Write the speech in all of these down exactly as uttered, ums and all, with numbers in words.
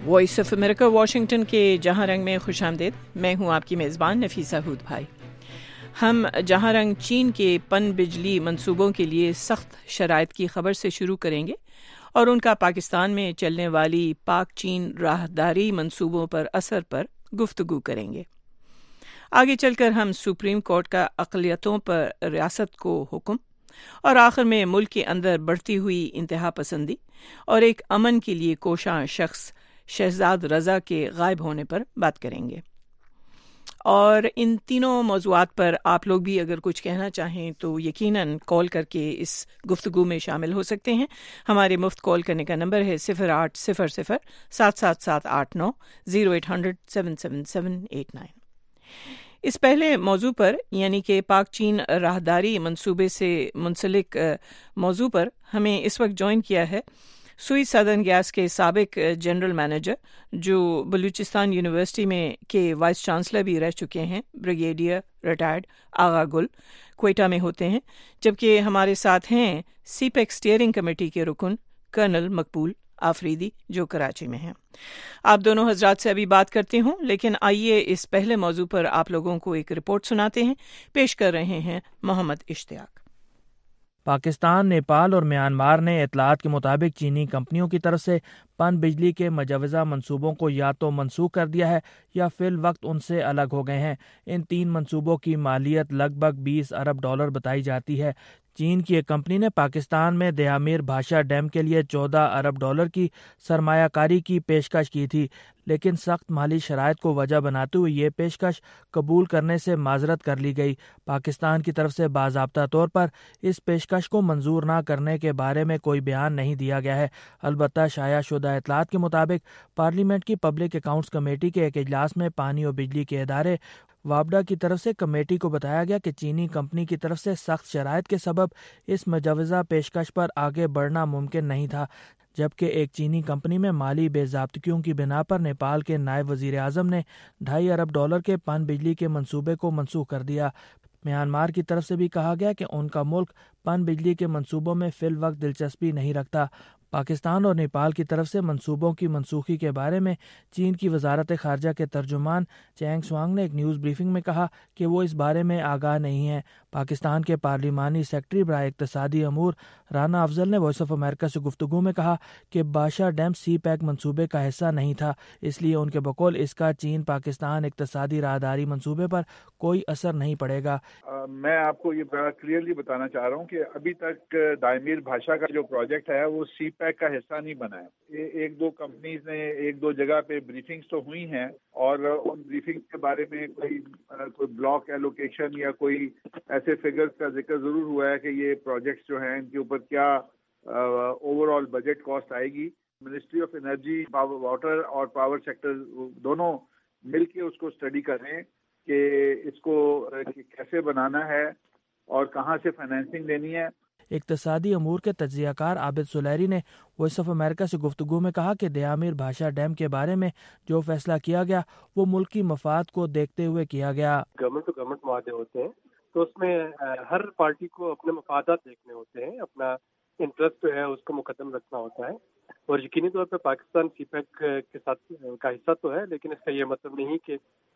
Voice of America Washington کے جہاں رنگ میں خوش آمدید. میں ہوں آپ کی میزبان نفیسہ ہود بھائی. ہم جہاں رنگ چین کے پن بجلی منصوبوں کے لیے سخت شرائط کی خبر سے شروع کریں گے اور ان کا پاکستان میں چلنے والی پاک چین راہداری منصوبوں پر اثر پر گفتگو کریں گے. آگے چل کر ہم سپریم کورٹ کا اقلیتوں پر ریاست کو حکم اور آخر میں ملک کے اندر بڑھتی ہوئی انتہا پسندی اور ایک امن کے لیے کوشاں شخص شہزاد رضا کے غائب ہونے پر بات کریں گے. اور ان تینوں موضوعات پر آپ لوگ بھی اگر کچھ کہنا چاہیں تو یقیناً کال کر کے اس گفتگو میں شامل ہو سکتے ہیں. ہمارے مفت کال کرنے کا نمبر ہے صفر آٹھ صفر صفر سات سات سات آٹھ نو zero eight hundred seven seven seven eight nine. اس پہلے موضوع پر یعنی کہ پاک چین راہداری منصوبے سے منسلک موضوع پر ہمیں اس وقت جوائن کیا ہے سوئی سدرن گیس کے سابق جنرل مینیجر جو بلوچستان یونیورسٹی میں کے وائس چانسلر بھی رہ چکے ہیں، بریگیڈیئر ریٹائرڈ آغا گل کوئٹہ میں ہوتے ہیں، جبکہ ہمارے ساتھ ہیں سی پیک اسٹیئرنگ کمیٹی کے رکن کرنل مقبول آفریدی جو کراچی میں ہیں. آپ دونوں حضرات سے ابھی بات کرتی ہوں، لیکن آئیے اس پہلے موضوع پر آپ لوگوں کو ایک رپورٹ سناتے ہیں. پیش کر رہے ہیں محمد اشتیاق. پاکستان، نیپال اور میانمار نے اطلاعات کے مطابق چینی کمپنیوں کی طرف سے پن بجلی کے مجوزہ منصوبوں کو یا تو منسوخ کر دیا ہے یا فی الوقت ان سے الگ ہو گئے ہیں. ان تین منصوبوں کی مالیت لگ بھگ بیس ارب ڈالر بتائی جاتی ہے. چین کی ایک کمپنی نے پاکستان میں دیامیر بھاشا ڈیم کے لیے چودہ ارب ڈالر کی سرمایہ کاری کی پیشکش کی تھی، لیکن سخت مالی شرائط کو وجہ بناتے ہوئے یہ پیشکش قبول کرنے سے معذرت کر لی گئی. پاکستان کی طرف سے باضابطہ طور پر اس پیشکش کو منظور نہ کرنے کے بارے میں کوئی بیان نہیں دیا گیا ہے. البتہ شائع شدہ اطلاعات کے مطابق پارلیمنٹ کی پبلک اکاؤنٹس کمیٹی کے ایک اجلاس میں پانی اور بجلی کے ادارے وابڈا کی طرف سے کمیٹی کو بتایا گیا کہ چینی کمپنی کی طرف سے سخت شرائط کے سبب اس مجوزہ پیشکش پر آگے بڑھنا ممکن نہیں تھا، جبکہ ایک چینی کمپنی میں مالی بے ضابطگیوں کی بنا پر نیپال کے نائب وزیر اعظم نے ڈھائی ارب ڈالر کے پن بجلی کے منصوبے کو منسوخ کر دیا. میانمار کی طرف سے بھی کہا گیا کہ ان کا ملک پن بجلی کے منصوبوں میں فی الوقت دلچسپی نہیں رکھتا. پاکستان اور نیپال کی طرف سے منصوبوں کی منسوخی کے بارے میں چین کی وزارت خارجہ کے ترجمان چینگ سوانگ نے ایک نیوز بریفنگ میں کہا کہ وہ اس بارے میں آگاہ نہیں ہیں. پاکستان کے پارلیمانی سیکرٹری برائے اقتصادی امور رانا افضل نے وائس آف امریکہ سے گفتگو میں کہا کہ باشا ڈیم سی پیک منصوبے کا حصہ نہیں تھا، اس لیے ان کے بقول اس کا چین پاکستان اقتصادی راہداری منصوبے پر کوئی اثر نہیں پڑے گا. آ, میں آپ کو یہ بڑا کلیئرلی بتانا چاہ رہا ہوں کہ ابھی تک دائمیر بھاشا کا جو پروجیکٹ ہے وہ سی پیک کا حصہ نہیں بنا ہے. ایک دو کمپنیز نے ایک دو جگہ پہ بریفنگز تو ہوئی ہیں اور ان بریفنگ کے بارے میں کوئی کوئی بلاک ایلوکیشن یا کوئی ایسے فگرز کا ذکر ضرور ہوا ہے کہ یہ پروجیکٹس جو ہیں ان کے اوپر کیا اوور آل بجٹ کاسٹ آئے گی. منسٹری آف انرجی، واٹر اور پاور سیکٹر دونوں مل کے اس کو اسٹڈی کر رہے ہیں کہ اس کو کیسے بنانا ہے اور کہاں سے فائنینسنگ لینی ہے. اقتصادی امور کے تجزیہ کار عابد سلیری نے وائس آف امریکہ سے گفتگو میں کہا کہ دیامیر بھاشا ڈیم کے بارے میں جو فیصلہ کیا گیا وہ ملکی مفاد کو دیکھتے ہوئے کیا گیا. گورنمنٹ ٹو گورنمنٹ معاہدے ہوتے ہیں تو اس میں ہر پارٹی کو اپنے مفادات دیکھنے ہوتے ہیں، اپنا انٹرسٹ جو ہے اس کو مقدم رکھنا ہوتا ہے. اور یقینی طور پہ پاکستان سی پیک کے ساتھ کا حصہ تو ہے، لیکن اس کا یہ مطلب نہیں کہ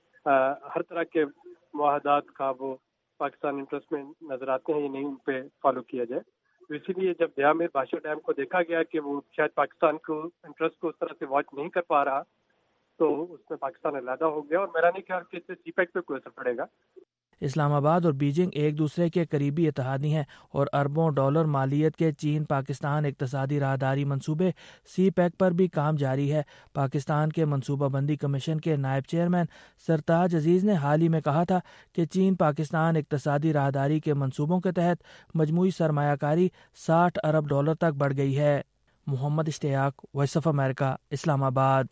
ہر طرح کے معاہدات کا وہ پاکستان انٹرسٹ میں نظر آتے ہیں یا نہیں ان پہ فالو کیا جائے. تو اسی لیے جب دیامیر بھاشا ڈیم کو دیکھا گیا کہ وہ شاید پاکستان کو انٹرسٹ کو اس طرح سے واچ نہیں کر پا رہا تو اس میں پاکستان علیحدہ ہو گیا، اور میرا نہیں خیال کہ اس سے سی پیک پہ کوئی اثر پڑے گا. اسلام آباد اور بیجنگ ایک دوسرے کے قریبی اتحادی ہیں اور اربوں ڈالر مالیت کے چین پاکستان اقتصادی راہداری منصوبے سی پیک پر بھی کام جاری ہے. پاکستان کے منصوبہ بندی کمیشن کے نائب چیئرمین سرتاج عزیز نے حال ہی میں کہا تھا کہ چین پاکستان اقتصادی راہداری کے منصوبوں کے تحت مجموعی سرمایہ کاری ساٹھ ارب ڈالر تک بڑھ گئی ہے. محمد اشتیاق، وائس آف امریکہ، اسلام آباد.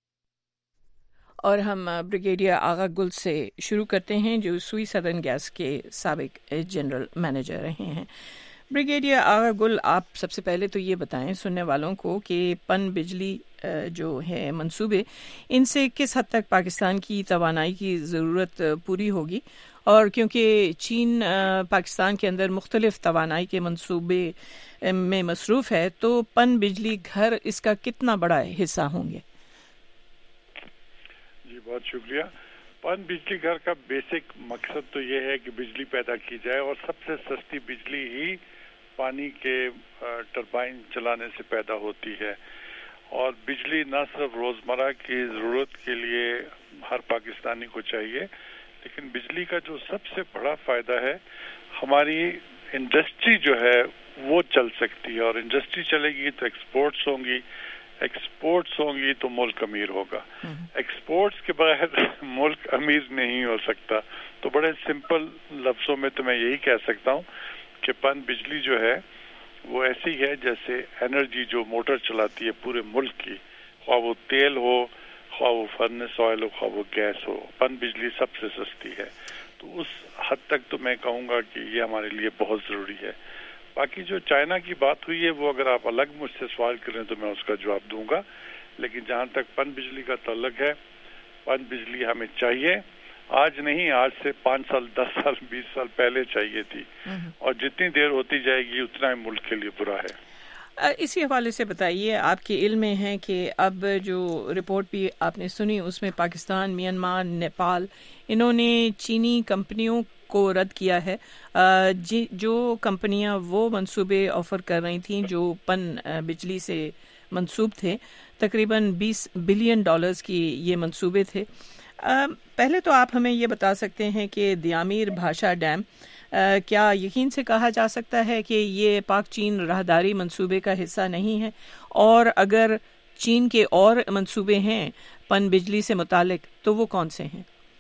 اور ہم بریگیڈیئر آغا گل سے شروع کرتے ہیں جو سوئی سدرن گیس کے سابق جنرل مینیجر رہے ہیں. بریگیڈیئر آغا گل، آپ سب سے پہلے تو یہ بتائیں سننے والوں کو کہ پن بجلی جو ہے منصوبے، ان سے کس حد تک پاکستان کی توانائی کی ضرورت پوری ہوگی، اور کیونکہ چین پاکستان کے اندر مختلف توانائی کے منصوبے میں مصروف ہے تو پن بجلی گھر اس کا کتنا بڑا حصہ ہوں گے؟ بہت شکریہ. پن بجلی گھر کا بیسک مقصد تو یہ ہے کہ بجلی پیدا کی جائے اور سب سے سستی بجلی ہی پانی کے ٹربائن چلانے سے پیدا ہوتی ہے. اور بجلی نہ صرف روزمرہ کی ضرورت کے لیے ہر پاکستانی کو چاہیے، لیکن بجلی کا جو سب سے بڑا فائدہ ہے، ہماری انڈسٹری جو ہے وہ چل سکتی ہے، اور انڈسٹری چلے گی تو ایکسپورٹس ہوں گی، ایکسپورٹس ہوں گی تو ملک امیر ہوگا. ایکسپورٹس کے بغیر ملک امیر نہیں ہو سکتا. تو بڑے سمپل لفظوں میں تو میں یہی کہہ سکتا ہوں کہ پن بجلی جو ہے وہ ایسی ہے جیسے انرجی جو موٹر چلاتی ہے پورے ملک کی، خواہ وہ تیل ہو، خواہ وہ فرنس آئل ہو، خواہ وہ گیس ہو، پن بجلی سب سے سستی ہے. تو اس حد تک تو میں کہوں گا کہ یہ ہمارے لیے بہت ضروری ہے. باقی جو چائنا کی بات ہوئی ہے وہ اگر آپ الگ مجھ سے سوال کریں تو میں اس کا جواب دوں گا، لیکن جہاں تک پن بجلی کا تعلق ہے، پن بجلی ہمیں چاہیے. آج نہیں، آج سے پانچ سال دس سال بیس سال پہلے چاہیے تھی، اور جتنی دیر ہوتی جائے گی اتنا ہی ملک کے لیے برا ہے. اسی حوالے سے بتائیے، آپ کے علم میں ہے کہ اب جو رپورٹ بھی آپ نے سنی اس میں پاکستان، میانمار، نیپال، انہوں نے چینی کمپنیوں کو رد کیا ہے. جو کمپنیاں وہ منصوبے آفر کر رہی تھیں جو پن بجلی سے منسوب تھے، تقریباً بیس بلین ڈالرز کی یہ منصوبے تھے. پہلے تو آپ ہمیں یہ بتا سکتے ہیں کہ دیامیر بھاشا ڈیم کیا یقین سے کہا جا سکتا ہے کہ یہ پاک چین راہداری منصوبے کا حصہ نہیں ہے؟ اور اگر چین کے اور منصوبے ہیں پن بجلی سے متعلق تو وہ کون سے ہیں؟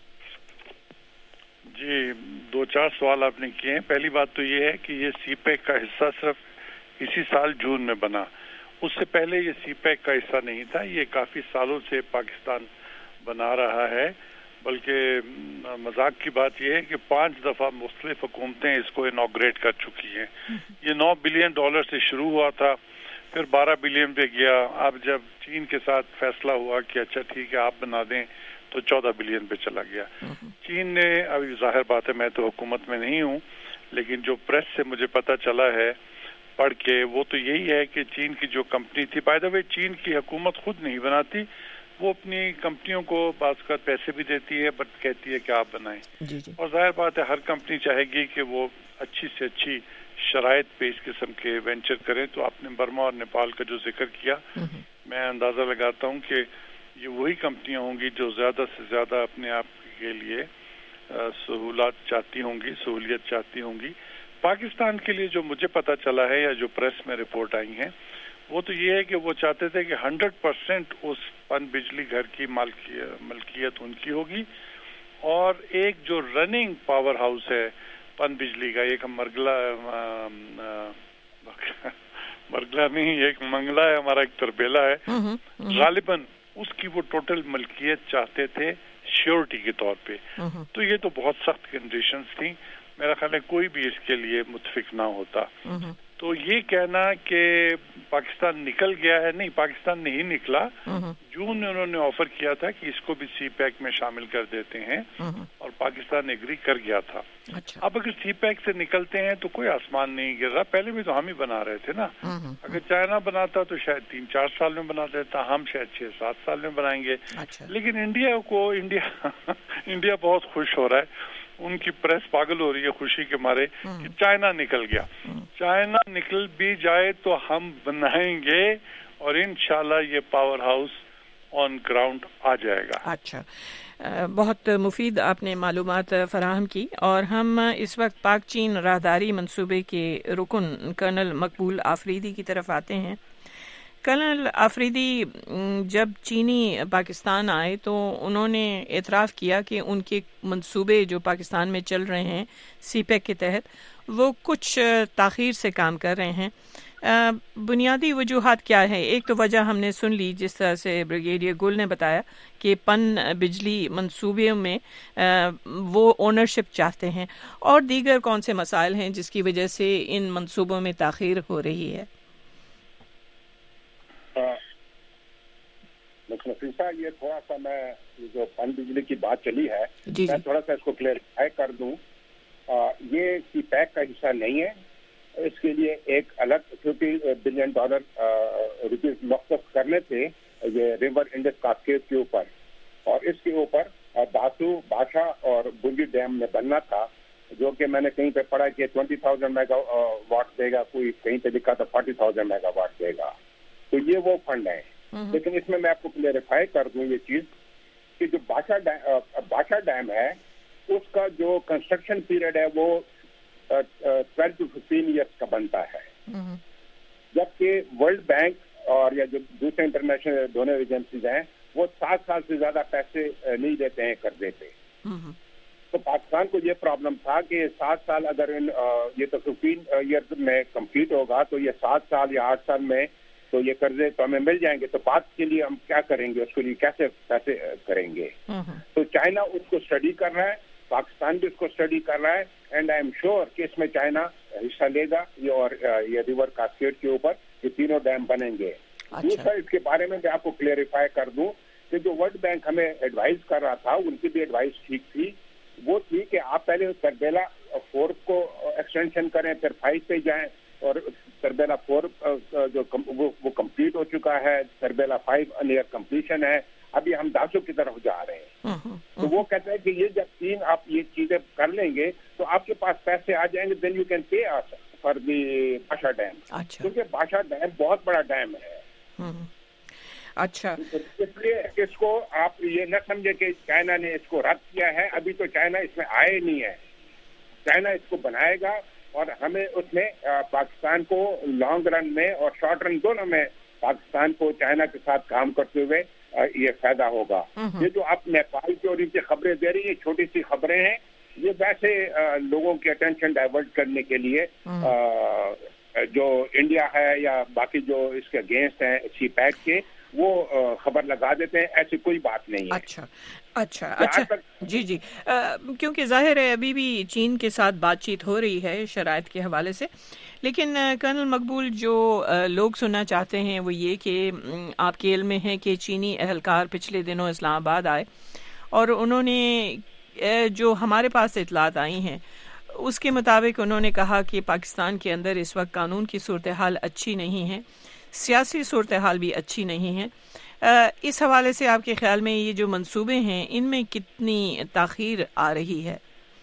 جی، دو چار سوال آپ نے کیے ہیں. پہلی بات تو یہ ہے کہ یہ سی پیک کا حصہ صرف اسی سال جون میں بنا. اس سے پہلے یہ سی پیک کا حصہ نہیں تھا. یہ کافی سالوں سے پاکستان بنا رہا ہے. بلکہ مذاق کی بات یہ ہے کہ پانچ دفعہ مختلف حکومتیں اس کو انوگریٹ کر چکی ہیں. یہ نو بلین ڈالر سے شروع ہوا تھا، پھر بارہ بلین پہ گیا. اب جب چین کے ساتھ فیصلہ ہوا کہ اچھا ٹھیک ہے آپ بنا دیں، تو چودہ بلین پہ چلا گیا. چین نے، ابھی ظاہر بات ہے میں تو حکومت میں نہیں ہوں، لیکن جو پریس سے مجھے پتہ چلا ہے پڑھ کے، وہ تو یہی ہے کہ چین کی جو کمپنی تھی، بائی دا وے چین کی حکومت خود نہیں بناتی، وہ اپنی کمپنیوں کو بعض کا پیسے بھی دیتی ہے، بٹ کہتی ہے کہ آپ بنائیں. جی جی. اور ظاہر بات ہے ہر کمپنی چاہے گی کہ وہ اچھی سے اچھی شرائط پہ اس قسم کے وینچر کریں. تو آپ نے برما اور نیپال کا جو ذکر کیا، میں اندازہ لگاتا ہوں کہ یہ وہی کمپنیاں ہوں گی جو زیادہ سے زیادہ اپنے آپ کے لیے سہولات چاہتی ہوں گی، سہولیت چاہتی ہوں گی. پاکستان کے لیے جو مجھے پتہ چلا ہے یا جو پریس میں رپورٹ آئی ہیں، وہ تو یہ ہے کہ وہ چاہتے تھے کہ ہنڈریڈ پرسینٹ اس پن بجلی گھر کی ملکیت ان کی ہوگی، اور ایک جو رننگ پاور ہاؤس ہے پن بجلی کا، ایک مرگلا مرگلا نہیں ایک منگلا ہے ہمارا، ایک تربیلا ہے، غالباً اس کی وہ ٹوٹل ملکیت چاہتے تھے شیورٹی کے طور پہ. تو یہ تو بہت سخت کنڈیشنز تھیں. میرا خیال ہے کوئی بھی اس کے لیے متفق نہ ہوتا. تو یہ کہنا کہ پاکستان نکل گیا ہے، نہیں، پاکستان نہیں نکلا. جون میں انہوں نے آفر کیا تھا کہ اس کو بھی سی پیک میں شامل کر دیتے ہیں، اور پاکستان ایگری کر گیا تھا. اب اگر سی پیک سے نکلتے ہیں تو کوئی آسمان نہیں گر رہا. پہلے بھی تو ہم ہی بنا رہے تھے نا. اگر چائنا بناتا تو شاید تین چار سال میں بنا دیتا، ہم شاید چھ سات سال میں بنائیں گے. لیکن انڈیا کو انڈیا انڈیا بہت خوش ہو رہا ہے. ان کی پریس پاگل ہو رہی ہے خوشی کے مارے کہ چائنا نکل گیا. چائنا نکل بھی جائے تو ہم بنائیں گے، اور انشاءاللہ یہ پاور ہاؤس آن گراؤنڈ آ جائے گا. اچھا، بہت مفید آپ نے معلومات فراہم کی. اور ہم اس وقت پاک چین راہداری منصوبے کے رکن کرنل مقبول آفریدی کی طرف آتے ہیں. کرنل آفریدی، جب چینی پاکستان آئے تو انہوں نے اعتراف کیا کہ ان کے منصوبے جو پاکستان میں چل رہے ہیں سی پیک کے تحت، وہ کچھ تاخیر سے کام کر رہے ہیں. بنیادی وجوہات کیا ہے؟ ایک تو وجہ ہم نے سن لی، جس طرح سے بریگیڈیئر گل نے بتایا کہ پن بجلی منصوبے میں وہ اونرشپ چاہتے ہیں، اور دیگر کون سے مسائل ہیں جس کی وجہ سے ان منصوبوں میں تاخیر ہو رہی ہے؟ نفیسہ، یہ تھوڑا سا میں جو پن بجلی کی بات چلی ہے میں تھوڑا سا اس کو کلیئرفائی کر دوں. یہ سی پیک کا حصہ نہیں ہے. اس کے لیے ایک الگ ففٹی بلین ڈالر روپیز مختص کرنے تھے یہ ریور انڈس کاسکیڈ کے اوپر. اور اس کے اوپر داسو بھاشا اور بنجی ڈیم میں بننا تھا، جو کہ میں نے کہیں پہ پڑھا کہ ٹوینٹی تھاؤزینڈ میگا واٹ دے گا، کوئی کہیں پہ لکھا تھا فورٹی تھاؤزینڈ میگا واٹ دے گا. تو یہ وہ فنڈ ہے. لیکن اس میں میں آپ کو کلیریفائی کر دوں یہ چیز کہ جو بھاشا بھاشا ڈیم ہے اس کا جو کنسٹرکشن پیریڈ ہے وہ ٹویلو ٹو ففٹین ایئرس کا بنتا ہے، جبکہ ورلڈ بینک اور یا جو دوسرے انٹرنیشنل ڈونر ایجنسیز ہیں وہ سات سال سے زیادہ پیسے نہیں دیتے ہیں قرضے پہ. تو پاکستان کو یہ پرابلم تھا کہ سات سال اگر ان یہ تو ففٹین ایئرس میں کمپلیٹ ہوگا تو یہ سات سال یا آٹھ سال میں تو یہ قرضے تو ہمیں مل جائیں گے، تو بات کے لیے ہم کیا کریں گے، اس کے لیے کیسے پیسے کریں گے. تو چائنا اس کو اسٹڈی کر رہا ہے، پاکستان بھی اس کو اسٹڈی کر رہا ہے، اینڈ آئی ایم شیور کہ اس میں چائنا حصہ لے گا یہ اور یہ ریور کاسکیڈ کے اوپر یہ تینوں ڈیم بنیں گے. دوسرا اس کے بارے میں میں آپ کو کلیئریفائی کر دوں کہ جو ورلڈ بینک ہمیں ایڈوائز کر رہا تھا ان کی بھی ایڈوائز ٹھیک تھی. وہ تھی کہ آپ پہلے تربیلا فور کو ایکسٹینشن کریں، پھر فائیو پہ جائیں، اور تربیلا فور جو وہ کمپلیٹ ہو چکا ہے، تربیلا فائیو نیئر کمپلیشن ہے، ابھی ہم داسو کی طرف جا رہے ہیں. تو وہ کہتے ہیں کہ یہ جب تین آپ یہ چیزیں کر لیں گے تو آپ کے پاس پیسے آ جائیں گے، then you can pay us for the Bhasha dam, کیونکہ بھاشا ڈیم بہت بڑا ڈیم ہے. اچھا، اس لیے اس کو آپ یہ نہ سمجھے کہ چائنا نے اس کو رد کیا ہے، ابھی تو چائنا اس میں آئے نہیں ہے. چائنا اس کو بنائے گا اور ہمیں اس میں پاکستان کو لانگ رن میں اور شارٹ رن دونوں میں پاکستان کو چائنا کے ساتھ کام کرتے ہوئے یہ فائدہ ہوگا. یہ جو آپ نیپال کی اور ان کی خبریں دے رہی ہیں، چھوٹی سی خبریں ہیں، یہ ویسے لوگوں کی اٹینشن ڈائیورٹ کرنے کے لیے جو انڈیا ہے یا باقی جو اس کے اگینسٹ ہیں سی پیک کے، وہ خبر لگا دیتے ہیں. ایسی کوئی بات نہیں ہے. اچھا اچھا اچھا جی جی کیونکہ ظاہر ہے ابھی بھی چین کے ساتھ بات چیت ہو رہی ہے شرائط کے حوالے سے، لیکن کرنل مقبول جو لوگ سننا چاہتے ہیں وہ یہ کہ آپ کے علم میں ہے کہ چینی اہلکار پچھلے دنوں اسلام آباد آئے اور انہوں نے جو ہمارے پاس اطلاعات آئی ہیں اس کے مطابق انہوں نے کہا کہ پاکستان کے اندر اس وقت قانون کی صورتحال اچھی نہیں ہے، سیاسی صورتحال بھی اچھی نہیں ہے. اس حوالے سے آپ کے خیال میں یہ جو منصوبے ہیں ان میں کتنی تاخیر آ رہی ہے؟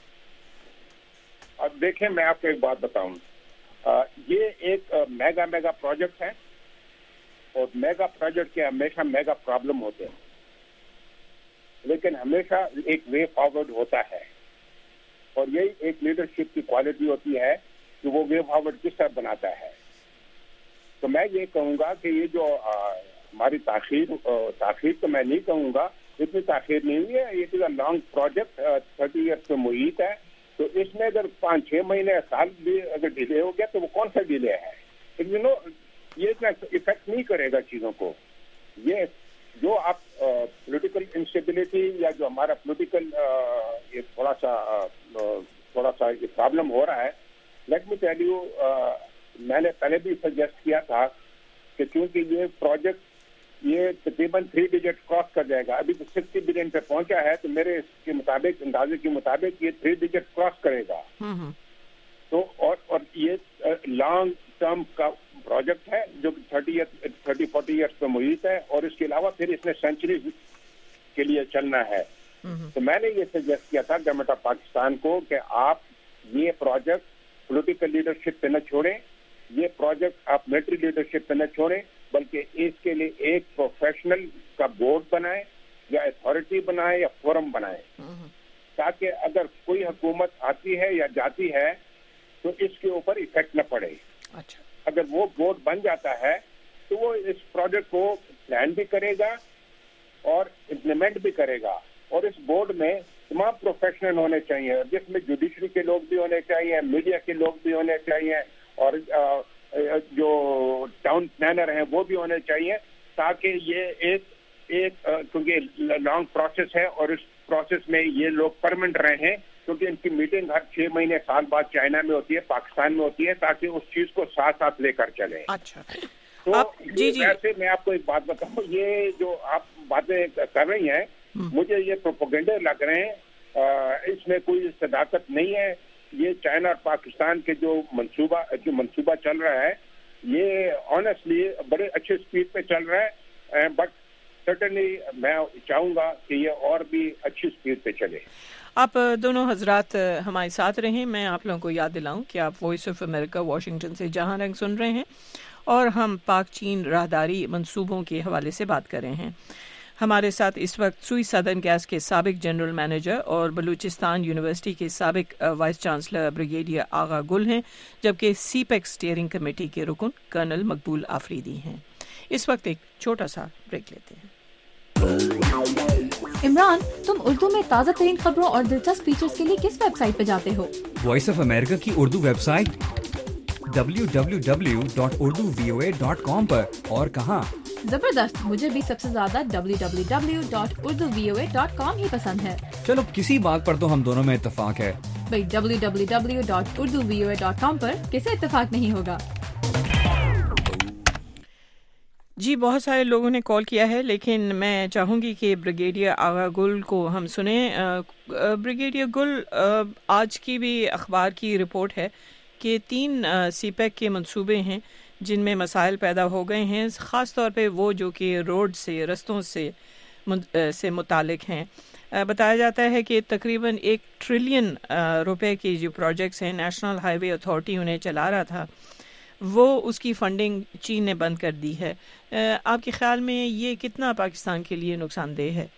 اب دیکھیں میں آپ کو ایک بات بتاؤں، یہ ایک میگا میگا پروجیکٹ ہے اور میگا پروجیکٹ کے ہمیشہ میگا پرابلم ہوتے ہیں، لیکن ہمیشہ ایک وے فارورڈ ہوتا ہے اور یہی ایک لیڈرشپ کی کوالٹی ہوتی ہے کہ وہ وے فارورڈ کس طرح بناتا ہے. تو میں یہ کہوں گا کہ یہ جو ہماری تاخیر تاخیر تو میں نہیں کہوں گا، اتنی تاخیر نہیں ہوئی ہے. یہ تو لانگ پروجیکٹ تھرٹی ایئرس سے محیط ہے، تو اس میں اگر پانچ چھ مہینے سال بھی اگر ڈیلے ہو گیا تو وہ کون سا ڈیلے ہے؟ یو نو یہ اتنا افیکٹ نہیں کرے گا چیزوں کو. یہ جو آپ پولیٹیکل انسٹیبلٹی یا جو ہمارا پولیٹیکل یہ تھوڑا سا تھوڑا سا یہ پرابلم ہو رہا ہے، لیٹ می ٹیل یو، میں نے پہلے بھی سجیسٹ کیا تھا کہ چونکہ یہ پروجیکٹ یہ تقریباً تھری ڈیجٹ کراس کر جائے گا، ابھی تو سکسٹی بلین پہ پہنچا ہے، تو میرے اس کے مطابق اندازے کے مطابق یہ تھری ڈیجٹ کراس کرے گا. تو اور اور یہ لانگ ٹرم کا پروجیکٹ ہے جو تھرٹی تھرٹی فورٹی ایئرس پہ محیط ہے، اور اس کے علاوہ پھر اس میں سینچری کے لیے چلنا ہے. تو میں نے یہ سجیسٹ کیا تھا گورنمنٹ آف پاکستان کو کہ آپ یہ پروجیکٹ پولیٹیکل لیڈرشپ پہ نہ چھوڑیں، یہ پروجیکٹ آپ ملٹری لیڈرشپ پہ نہ چھوڑیں، بلکہ اس کے لیے ایک پروفیشنل کا بورڈ بنائیں یا اتھارٹی بنائیں یا فورم بنائیں، تاکہ اگر کوئی حکومت آتی ہے یا جاتی ہے تو اس کے اوپر ایفیکٹ نہ پڑے. اچھا، اگر وہ بورڈ بن جاتا ہے تو وہ اس پروجیکٹ کو پلان بھی کرے گا اور امپلیمنٹ بھی کرے گا، اور اس بورڈ میں تمام پروفیشنل ہونے چاہیے، جس میں جوڈیشری کے لوگ بھی ہونے چاہیے، میڈیا کے لوگ بھی ہونے چاہیے، اور جو ٹاؤن پلانر ہیں وہ بھی ہونے چاہیے، تاکہ یہ ایک ایک کیونکہ لانگ پروسیس ہے اور اس پروسیس میں یہ لوگ پرمنٹ رہے، کیونکہ ان کی میٹنگ ہر چھ مہینے سال بعد چائنا میں ہوتی ہے، پاکستان میں ہوتی ہے، تاکہ اس چیز کو ساتھ ساتھ لے کر چلیں. اچھا، تو جی جی ویسے میں آپ کو ایک بات بتاؤں، یہ جو آپ باتیں کر رہی ہیں مجھے یہ پروپیگنڈے لگ رہے ہیں، اس میں کوئی صداقت نہیں ہے. یہ چائنا اور پاکستان کے جو منصوبہ جو منصوبہ چل رہا ہے یہ آنیسٹلی بڑے اچھے اسپیڈ پہ چل رہا ہے، بٹ سرٹنلی میں چاہوں گا کہ یہ اور بھی اچھی اسپیڈ پہ چلے. آپ دونوں حضرات ہمارے ساتھ رہیں. میں آپ لوگوں کو یاد دلاؤں کہ آپ وائس آف امریکہ واشنگٹن سے جہاں رنگ سن رہے ہیں اور ہم پاک چین راہداری منصوبوں کے حوالے سے بات کر رہے ہیں. ہمارے ساتھ اس وقت سوئی سدرن گیس کے سابق جنرل مینیجر اور بلوچستان یونیورسٹی کے سابق vice chancellor brigadier Agha Gul ہیں، جبکہ سی پیک اسٹیئرنگ کمیٹی کے رکن کرنل مقبول آفریدی ہیں. اس وقت ایک چھوٹا سا بریک لیتے ہیں. عمران، تم اردو میں تازہ ترین خبروں اور دلچسپ فیچرز کے لیے کس ویب سائٹ پہ جاتے ہو؟ وائس آف امریکہ کی Urdu website W W W dot Urdu V O A dot com پر. اور کہاں؟ زبردست، مجھے بھی سب سے زیادہ W W W dot Urdu V O A dot com ہی پسند ہے. چلو کسی بات پر تو ہم دونوں میں اتفاق ہے. بھائی W W W dot Urdu V O A dot com پر کسے اتفاق نہیں ہوگا؟ جی بہت سارے لوگوں نے کال کیا ہے، لیکن میں چاہوں گی کہ بریگیڈیئر آغا گل کو ہم سنیں. بریگیڈیئر گل، آج کی بھی اخبار کی رپورٹ ہے کہ تین سی پیک کے منصوبے ہیں جن میں مسائل پیدا ہو گئے ہیں، خاص طور پہ وہ جو کہ روڈ سے رستوں سے سے متعلق ہیں. بتایا جاتا ہے کہ تقریباً ایک ٹریلین روپے کی جو پروجیکٹس ہیں نیشنل ہائی وے اتھارٹی انہیں چلا رہا تھا، وہ اس کی فنڈنگ چین نے بند کر دی ہے. آپ کے خیال میں یہ کتنا پاکستان کے لیے نقصان دہ ہے؟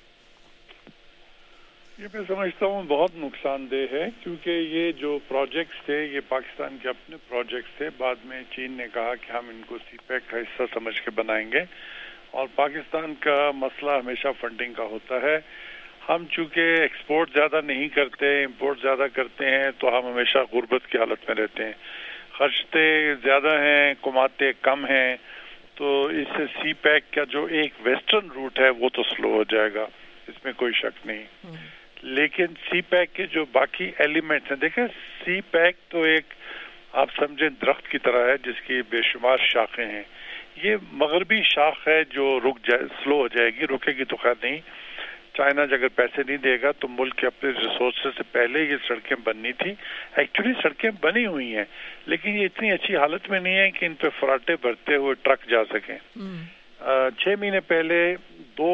یہ میں سمجھتا ہوں بہت نقصان دہ ہے، کیونکہ یہ جو پروجیکٹس تھے یہ پاکستان کے اپنے پروجیکٹس تھے. بعد میں چین نے کہا کہ ہم ان کو سی پیک کا حصہ سمجھ کے بنائیں گے، اور پاکستان کا مسئلہ ہمیشہ فنڈنگ کا ہوتا ہے. ہم چونکہ ایکسپورٹ زیادہ نہیں کرتے، امپورٹ زیادہ کرتے ہیں، تو ہم ہمیشہ غربت کی حالت میں رہتے ہیں. خرچتے زیادہ ہیں، کماتے کم ہیں، تو اس سے سی پیک کا جو ایک ویسٹرن روٹ ہے وہ تو سلو ہو جائے گا، اس میں کوئی شک نہیں. لیکن سی پیک کے جو باقی ایلیمنٹس ہیں، دیکھیں سی پیک تو ایک آپ سمجھیں درخت کی طرح ہے جس کی بے شمار شاخیں ہیں. یہ مغربی شاخ ہے جو رک جائے، سلو ہو جائے گی، رکے گی تو خیر نہیں. چائنا اگر پیسے نہیں دے گا تو ملک کے اپنے ریسورسز سے پہلے یہ سڑکیں بننی تھی. ایکچولی سڑکیں بنی ہوئی ہیں، لیکن یہ اتنی اچھی حالت میں نہیں ہے کہ ان پہ فراٹے بھرتے ہوئے ٹرک جا سکیں. چھ مہینے پہلے دو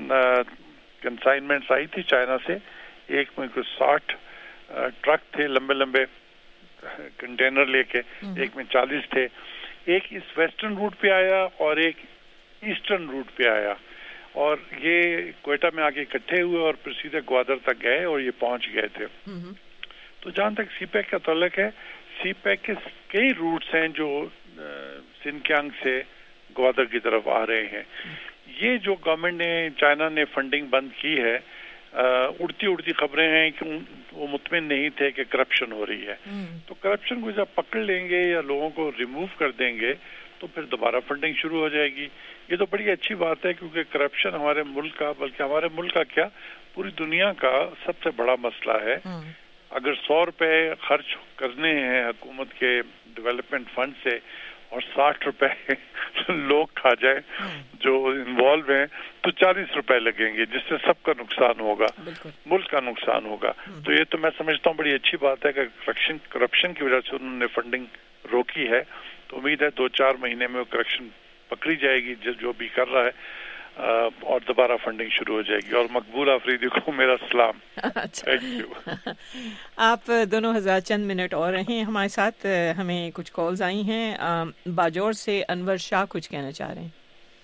کنسائنمنٹس آئی تھی چائنا سے. ایک میں کوئی ساٹھ ٹرک تھے لمبے لمبے کنٹینر لے کے، ایک میں چالیس تھے. ایک اس ویسٹرن روٹ پہ آیا اور ایک ایسٹرن روٹ پہ آیا، اور یہ کوئٹہ میں آگے اکٹھے ہوئے اور پھر سیدھے گوادر تک گئے اور یہ پہنچ گئے تھے. تو جہاں تک سی پیک کا تعلق ہے، سی پیک کے کئی روٹس ہیں جو سنکیانگ سے گوادر کی طرف آ رہے ہیں. یہ جو گورنمنٹ نے، چائنا نے فنڈنگ بند کی ہے، اڑتی اڑتی خبریں ہیں کہ وہ مطمئن نہیں تھے کہ کرپشن ہو رہی ہے. تو کرپشن کو جب پکڑ لیں گے یا لوگوں کو ریموو کر دیں گے تو پھر دوبارہ فنڈنگ شروع ہو جائے گی. یہ تو بڑی اچھی بات ہے، کیونکہ کرپشن ہمارے ملک کا، بلکہ ہمارے ملک کا کیا پوری دنیا کا سب سے بڑا مسئلہ ہے. اگر سو روپے خرچ کرنے ہیں حکومت کے ڈیولپمنٹ فنڈ سے اور ساٹھ روپے لوگ کھا جائیں جو انوالو ہیں، تو چالیس روپے لگیں گے، جس سے سب کا نقصان ہوگا، ملک کا نقصان ہوگا. تو یہ تو میں سمجھتا ہوں بڑی اچھی بات ہے کہ کرپشن کرپشن کی وجہ سے انہوں نے فنڈنگ روکی ہے. تو امید ہے دو چار مہینے میں وہ کرپشن پکڑی جائے گی جو بھی کر رہا ہے، اور دوبارہ فنڈنگ شروع ہو جائے گی. اور مقبول آفریدی کو میرا سلام. Thank you. آپ دونوں حضرات چند منٹ اور رہیں ہمارے ساتھ. ہمیں کچھ کالز آئی ہیں. باجوڑ سے انور شاہ کچھ کہنا چاہ رہے ہیں.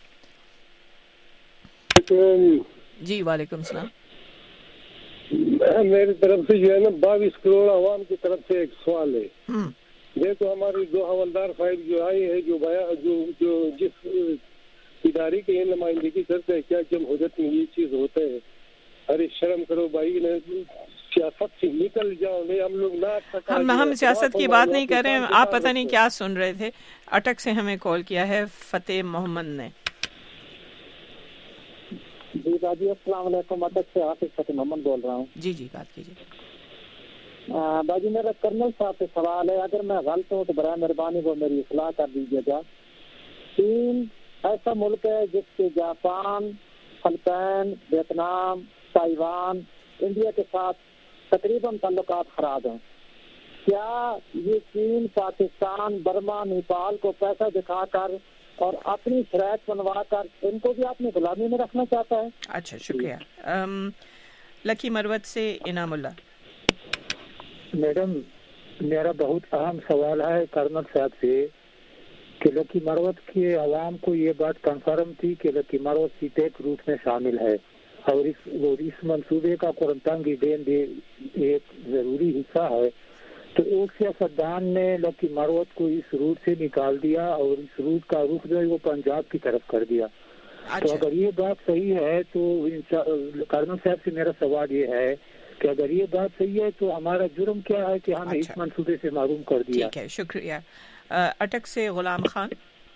جی وعلیکم السلام. میری طرف سے جو ہے نا بائیس کروڑ عوام کی طرف سے ایک سوال ہے. دیکھو ہماری دو حوالدار فائل جو آئی ہے، جو جو جو جس ادارے کی نمائندگی کرتے ہیں، کیا جمہوریت میں یہ چیز ہوتا ہے؟ ارے شرم کرو بھائی، سیاست سے نکل جاؤ. نہیں ہم لوگ نہ ہم ہم سیاست کی بات نہیں کر رہے ہیں. آپ پتہ نہیں کیا سن رہے تھے. اٹک سے ہمیں کال کیا ہے فتح محمد نے. جی باجی السلام علیکم. اٹک سے حافظ فتح محمد بول رہا ہوں. جی جی بات کیجیے. باجی میرا کرنل صاحب سے سوال ہے، اگر میں غلط ہوں تو برائے مہربانی وہ میری اصلاح کر دیجیے گا. چین ایسا ملک ہے جس کے Japan, Philippines, Vietnam, Taiwan, India کے ساتھ تقریباً تعلقات خراب ہیں. کیا یہ چین پاکستان، برما، نیپال کو پیسہ دکھا کر اور اپنی شرائط بنوا کر ان کو بھی اپنی غلامی میں رکھنا چاہتا ہے. اچھا شکریہ. لکی مروت سے انعام اللہ. میڈم میرا بہت اہم سوال ہے کرنل صاحب سے کہ لکی مروت کے عوام کو یہ بات کنفرم تھی کہ لکی مروت سی پیک روٹ میں شامل ہے اور اس اس منصوبے کا قرنطنگی ڈیم بھی ایک ضروری حصہ ہے. تو ایک سیاستدان نے لکی مروت کو اس روٹ سے نکال دیا اور اس روٹ کا رخ جو ہے وہ پنجاب کی طرف کر دیا. تو اگر یہ بات صحیح ہے تو کرنل صاحب سے میرا سوال یہ ہے کہ اگر یہ بات صحیح ہے تو ہمارا جرم کیا ہے کہ ہمیں اس منصوبے سے محروم کر دیا. ٹھیک ہے شکریہ. اٹک سے غلام خان.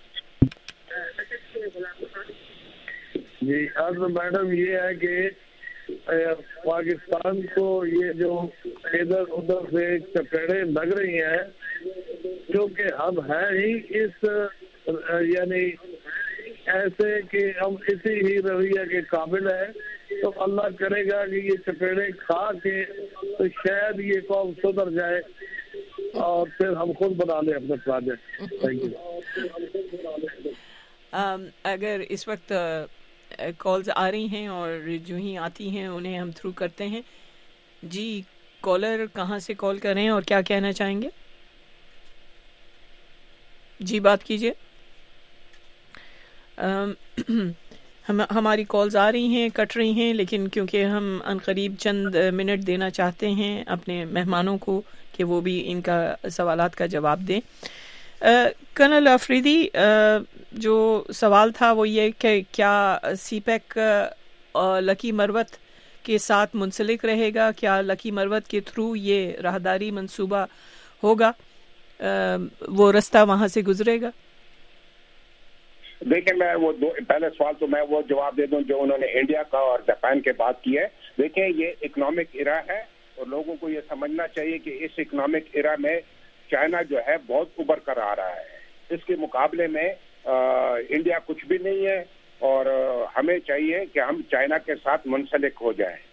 جی عرض میڈم یہ ہے کہ پاکستان کو یہ جو ادھر ادھر سے چپیڑے لگ رہی ہیں کیونکہ ہم ہیں ہی اس یعنی ایسے کہ ہم اسی ہی رویہ کے قابل ہیں تو اللہ کرے گا کہ یہ چپیڑے کھا کے تو شاید یہ قوم سدھر جائے اور پھر ہم خود بنا لیں اپنے پروجیکٹ. Thank you. اگر اس وقت کالز آ رہی ہیں اور جو ہی آتی ہیں انہیں ہم تھرو کرتے ہیں. جی کالر کہاں سے کال کر رہے ہیں اور کیا کہنا چاہیں گے؟ جی بات کیجیے. ہم ہماری کالز آ رہی ہیں کٹ رہی ہیں لیکن کیونکہ ہم عنقریب چند منٹ دینا چاہتے ہیں اپنے مہمانوں کو کہ وہ بھی ان کا سوالات کا جواب دیں. کرنل آفریدی جو سوال تھا وہ یہ کہ کیا سی پیک لکی مروت کے ساتھ منسلک رہے گا, کیا لکی مروت کے تھرو یہ راہداری منصوبہ ہوگا, وہ رستہ وہاں سے گزرے گا؟ دیکھیں میں وہ دو پہلے سوال تو میں وہ جواب دے دوں جو انہوں نے انڈیا کا اور جاپان کے بات کی ہے. دیکھیں یہ اکنامک ایرا ہے اور لوگوں کو یہ سمجھنا چاہیے کہ اس اکنامک ایرا میں چائنا جو ہے بہت ابھر کر آ رہا ہے. اس کے مقابلے میں انڈیا کچھ بھی نہیں ہے اور ہمیں چاہیے کہ ہم چائنا کے ساتھ منسلک ہو جائیں.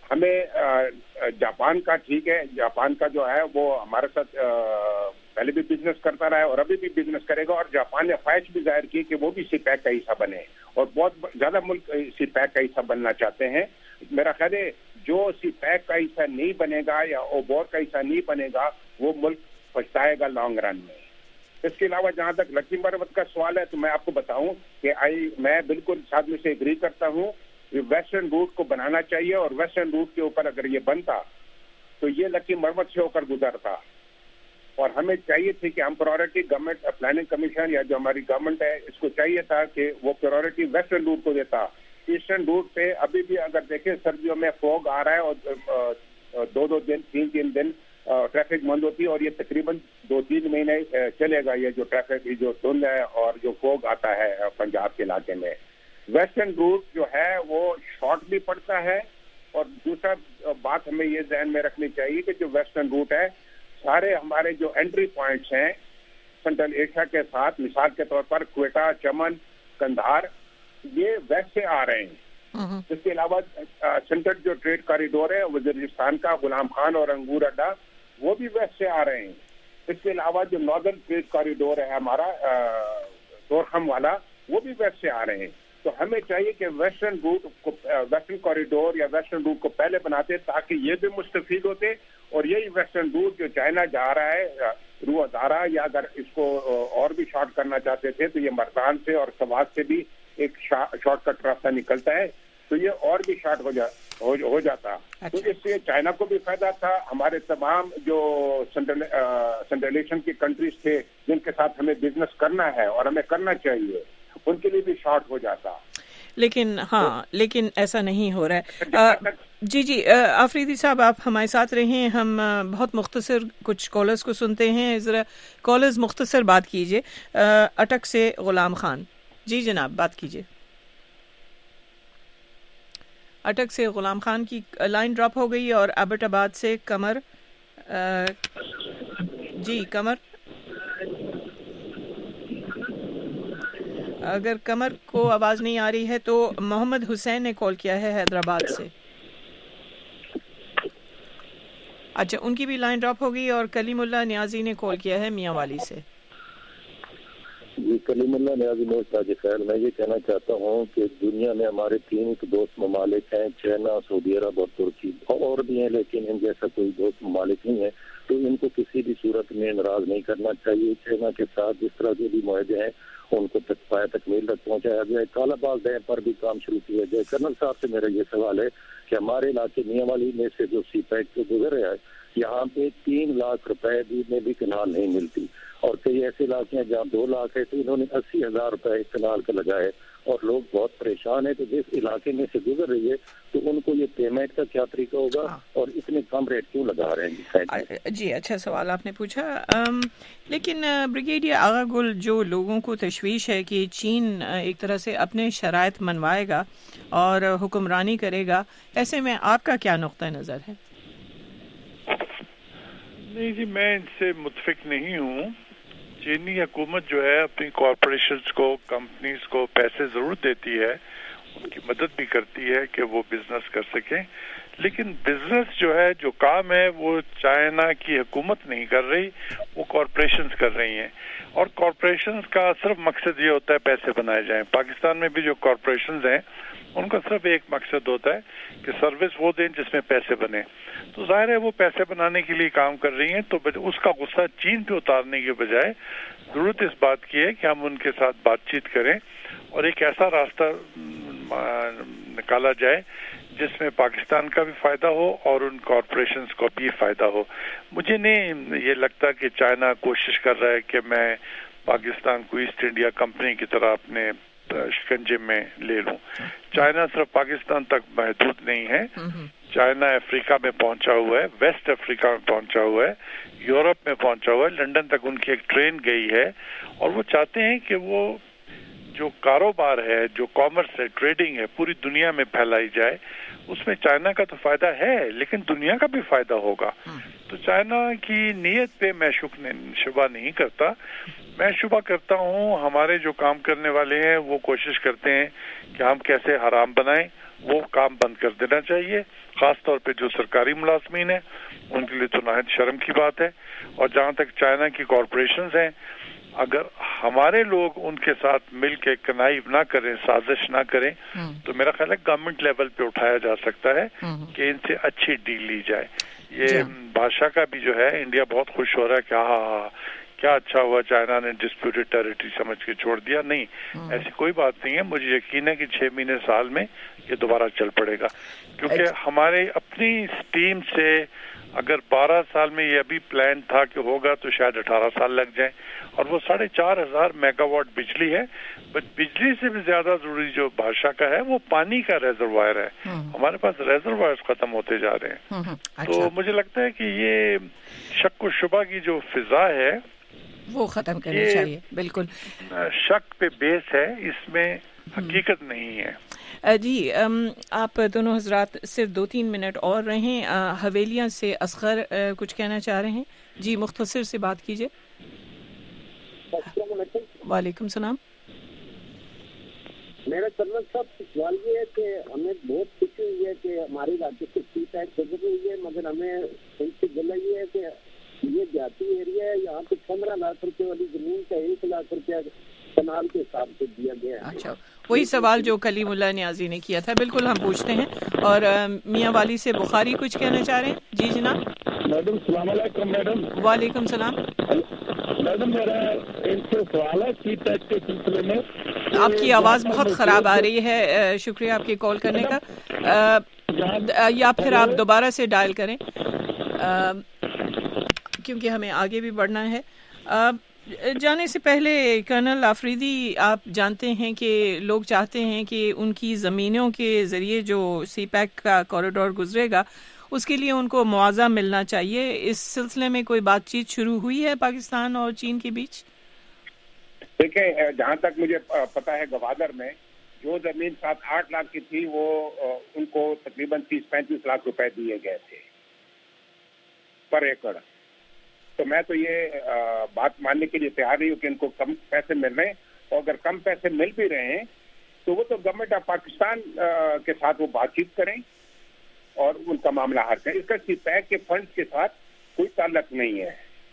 ہمیں جاپان کا ٹھیک ہے, جاپان کا جو ہے وہ ہمارے ساتھ پہلے بھی بزنس کرتا رہا ہے اور ابھی بھی بزنس کرے گا, اور جاپان نے خواہش بھی ظاہر کی کہ وہ بھی سی پیک کا حصہ بنے اور بہت زیادہ ملک سی پیک کا حصہ بننا چاہتے ہیں. میرا خیال ہے جو سی پیک کا حصہ نہیں بنے گا یا اوبور کا حصہ نہیں بنے گا وہ ملک پچھتائے گا لانگ رن میں. اس کے علاوہ جہاں تک لکی مروت کا سوال ہے تو میں آپ کو بتاؤں کہ آئی میں بالکل اس آدمی سے اگری کرتا ہوں. ویسٹرن روٹ کو بنانا چاہیے اور ویسٹرن روٹ کے اوپر اگر یہ بنتا تو یہ لکی مروت سے ہو کر گزرتا, اور ہمیں چاہیے تھی کہ ہم پرائورٹی گورنمنٹ پلاننگ کمیشن یا جو ہماری گورنمنٹ ہے اس کو چاہیے تھا کہ وہ پرائورٹی ویسٹرن روٹ کو دیتا. ایسٹرن روٹ پہ ابھی بھی اگر دیکھیں سردیوں میں فوگ آ رہا ہے اور دو دو دن تین تین دن ٹریفک بند ہوتی ہے اور یہ تقریباً دو تین مہینے چلے گا یہ جو ٹریفک جو دھند ہے اور جو فوگ آتا ہے پنجاب کے علاقے میں. ویسٹرن روٹ جو ہے وہ شارٹ بھی پڑتا ہے, اور دوسرا بات ہمیں یہ ذہن میں رکھنی چاہیے کہ جو ویسٹرن روٹ ہے سارے ہمارے جو انٹری پوائنٹس ہیں سینٹرل ایشیا کے ساتھ, مثال کے طور پر کوئٹہ, چمن, کندھار, یہ ویسٹ سے آ رہے ہیں. اس کے علاوہ سینٹرل جو ٹریڈ کاریڈور ہے وزیرستان کا غلام خان اور انگور اڈا وہ بھی ویسٹ سے آ رہے ہیں. اس کے علاوہ جو ناردرن ٹریڈ کاریڈور ہے ہمارا دورخم والا وہ بھی ویسٹ سے آ رہے ہیں. تو ہمیں چاہیے کہ ویسٹرن روٹ کو ویسٹرن کوریڈور یا ویسٹرن روٹ کو پہلے بناتے تاکہ یہ بھی مستفید ہوتے, اور یہی ویسٹرن روٹ جو چائنا جا رہا ہے روح ادارہ, یا اگر اس کو اور بھی شارٹ کرنا چاہتے تھے تو یہ مردان سے اور سوات سے بھی ایک شارٹ کٹ راستہ نکلتا ہے تو یہ اور بھی شارٹ ہو جا ہو جاتا. تو اس سے چائنا کو بھی فائدہ تھا, ہمارے تمام جو سینٹرل ایشین کی کنٹریز تھے جن کے ساتھ ہمیں بزنس کرنا ہے اور ہمیں کرنا چاہیے ان کے لیے بھی شارٹ ہو جاتا. لیکن ہاں لیکن ایسا نہیں ہو رہا ہے. جی جی آفریدی صاحب آپ ہمارے ساتھ رہیں, ہم بہت مختصر کچھ کالرز کو سنتے ہیں, ذرا کالرز مختصر بات کیجیے. اٹک سے غلام خان. جی جناب بات کیجیے. اٹک سے غلام خان کی لائن ڈراپ ہو گئی, اور ایبٹ آباد سے قمر. جی قمر, اگر قمر کو آواز نہیں آ رہی ہے تو محمد حسین نے کال کیا ہے حیدرآباد سے. اچھا ان کی بھی لائن ڈراپ ہو گئی, اور کلیم اللہ نیازی نے کال کیا ہے میاں والی سے. جی کلیم اللہ نیازی نور تاج خیر، میں یہ کہنا چاہتا ہوں کہ دنیا میں ہمارے تین دوست ممالک ہیں، چائنا، سعودی عرب اور ترکی، اور بھی ہیں لیکن ان جیسا کوئی دوست ممالک نہیں ہے، تو ان کو کسی بھی صورت میں ناراض نہیں کرنا چاہیے۔ چائنا کے ساتھ جس طرح کے بھی معاہدے ہیں ان کو پایا تکمیل تک پہنچایا جائے، کالا باغ ڈیم پر بھی کام شروع کیا جائے۔ کرنل صاحب سے میرا یہ سوال ہے کہ ہمارے علاقے میاں والی میں سے جو سی پیک سے گزر رہا ہے، یہاں پہ تین لاکھ روپے بھی میں بھی کنال نہیں ملتی، اور کئی ایسے علاقے ہیں جہاں دو لاکھ ہے، تو انہوں نے اسی ہزار روپے کنال کا لگائے اور لوگ بہت پریشان ہیں۔ تو جس علاقے میں سے گزر رہی ہے تو ان کو یہ پیمنٹ کا کیا طریقہ ہوگا اور اتنے کم ریٹ کیوں لگا رہے ہیں؟ جی اچھا سوال آپ نے پوچھا، لیکن بریگیڈیئر آغا گل، جو لوگوں کو تشویش ہے کہ چین ایک طرح سے اپنے شرائط منوائے گا اور حکمرانی کرے گا، ایسے میں آپ کا کیا نقطہ نظر ہے؟ نہیں جی، میں ان سے متفق نہیں ہوں۔ چینی حکومت جو ہے اپنی کارپوریشنز کو، کمپنیز کو پیسے ضرور دیتی ہے، ان کی مدد بھی کرتی ہے کہ وہ بزنس کر سکیں، لیکن بزنس جو ہے، جو کام ہے، وہ چائنا کی حکومت نہیں کر رہی، وہ کارپوریشنز کر رہی ہیں، اور کارپوریشنز کا صرف مقصد یہ ہوتا ہے پیسے بنائے جائیں۔ پاکستان میں بھی جو کارپوریشنز ہیں ان کا صرف ایک مقصد ہوتا ہے کہ سروس وہ دیں جس میں پیسے بنے، تو ظاہر ہے وہ پیسے بنانے کے لیے کام کر رہی ہیں، تو اس کا غصہ چین پہ اتارنے کے بجائے ضرورت اس بات کی ہے کہ ہم ان کے ساتھ بات چیت کریں اور ایک ایسا راستہ نکالا جائے جس میں پاکستان کا بھی فائدہ ہو اور ان کارپوریشنز کو بھی فائدہ ہو۔ مجھے نہیں یہ لگتا کہ چائنا کوشش کر رہا ہے کہ میں پاکستان کو ایسٹ انڈیا کمپنی کی طرح اپنے شکنجے میں لے لوں۔ چائنا صرف پاکستان تک محدود نہیں ہے، چائنا افریقہ میں پہنچا ہوا ہے، ویسٹ افریقہ میں پہنچا ہوا ہے، یورپ میں پہنچا ہوا ہے، لنڈن تک ان کی ایک ٹرین گئی ہے، اور وہ چاہتے ہیں کہ وہ جو کاروبار ہے، جو کامرس ہے، ٹریڈنگ ہے، پوری دنیا میں پھیلائی جائے۔ اس میں چائنا کا تو فائدہ ہے لیکن دنیا کا بھی فائدہ ہوگا۔ تو چائنا کی نیت پہ میں شبہ نہیں کرتا، میں شبہ کرتا ہوں ہمارے جو کام کرنے والے ہیں وہ کوشش کرتے ہیں کہ ہم کیسے حرام بنائیں، وہ کام بند کر دینا چاہیے، خاص طور پہ جو سرکاری ملازمین ہیں ان کے لیے تو نہایت شرم کی بات ہے۔ اور جہاں تک چائنا کی کارپوریشنز ہیں، اگر ہمارے لوگ ان کے ساتھ مل کے کنائیو نہ کریں، سازش نہ کریں، تو میرا خیال ہے گورنمنٹ لیول پہ اٹھایا جا سکتا ہے کہ ان سے اچھی ڈیل لی جائے۔ یہ بادشاہ کا بھی جو ہے انڈیا بہت خوش ہو رہا ہے کہ ہاں ہاں کیا اچھا ہوا چائنا نے ڈسپیوٹڈ ٹیریٹری سمجھ کے چھوڑ دیا۔ نہیں، ایسی کوئی بات نہیں ہے، مجھے یقین ہے کہ چھ مہینے سال میں یہ دوبارہ چل پڑے گا، کیونکہ ہمارے اپنی ٹیم سے اگر بارہ سال میں یہ ابھی پلان تھا کہ ہوگا تو شاید اٹھارہ سال لگ جائیں، اور وہ ساڑھے چار ہزار میگا واٹ بجلی ہے۔ بٹ بجلی سے بھی زیادہ ضروری جو بادشاہ کا ہے وہ پانی کا ریزروائر ہے، ہمارے پاس ریزروائر ختم ہوتے جا رہے ہیں۔ تو مجھے لگتا ہے کہ یہ شک و شبہ کی جو فضا ہے وہ ختم کرنی چاہیے، بالکل شک پہ بیس ہے، اس میں حقیقت نہیں ہے۔ جی آپ دونوں حضرات صرف دو تین منٹ اور رہیں، حویلیاں سے اصغر کچھ کہنا چاہ رہے ہیں، جی مختصر سے بات کیجیے۔ وعلیکم السلام۔ میرا کرنل صاحب سوال یہ ہے کہ ہمیں بہت خوشی ہوئی ہے کہ ہمارے علاقے سے سی پیک گزر رہی ہے، مگر ہمیں ان سے گلا یہ ہے کہ یہ دیہاتی ایریا ہے، یہاں پہ پندرہ لاکھ روپے والی زمین کا ایک لاکھ روپیہ کنال کے حساب سے دیا گیا ہے۔ اچھا، وہی سوال جو کلیم اللہ نیازی نے کیا تھا، بالکل ہم پوچھتے ہیں۔ اور میاں والی سے بخاری کچھ کہنا چاہ رہے ہیں؟ جی جناب۔ میڈم السلام علیکم۔ میڈم وعلیکم السلام۔ میڈم میرا ان سے سوال ہے سی پیک کے سلسلے میں۔ آپ کی آواز بہت خراب آ رہی ہے، شکریہ آپ کی کال کرنے کا، یا پھر آپ دوبارہ سے ڈائل کریں کیونکہ ہمیں آگے بھی بڑھنا ہے۔ جانے سے پہلے کرنل آفریدی، آپ جانتے ہیں کہ لوگ چاہتے ہیں کہ ان کی زمینوں کے ذریعے جو سی پیک کا کوریڈور گزرے گا اس کے لیے ان کو معاوضہ ملنا چاہیے۔ اس سلسلے میں کوئی بات چیت شروع ہوئی ہے پاکستان اور چین کے بیچ؟ دیکھیں، جہاں تک مجھے پتا ہے گوادر میں جو زمین سات آٹھ لاکھ کی تھی وہ ان کو تقریباً تیس پینتیس لاکھ روپے دیے گئے تھے پر ایکڑ۔ تو میں تو یہ بات ماننے کے لیے تیار نہیں ہوں کہ ان کو کم پیسے مل رہے ہیں، اور اگر کم پیسے مل بھی رہے ہیں تو وہ تو گورنمنٹ آف پاکستان کے ساتھ وہ بات چیت کریں اور ان کا معاملہ حل کریں۔ اس کا سی پیک کے فنڈز کے ساتھ کوئی تعلق نہیں ہے۔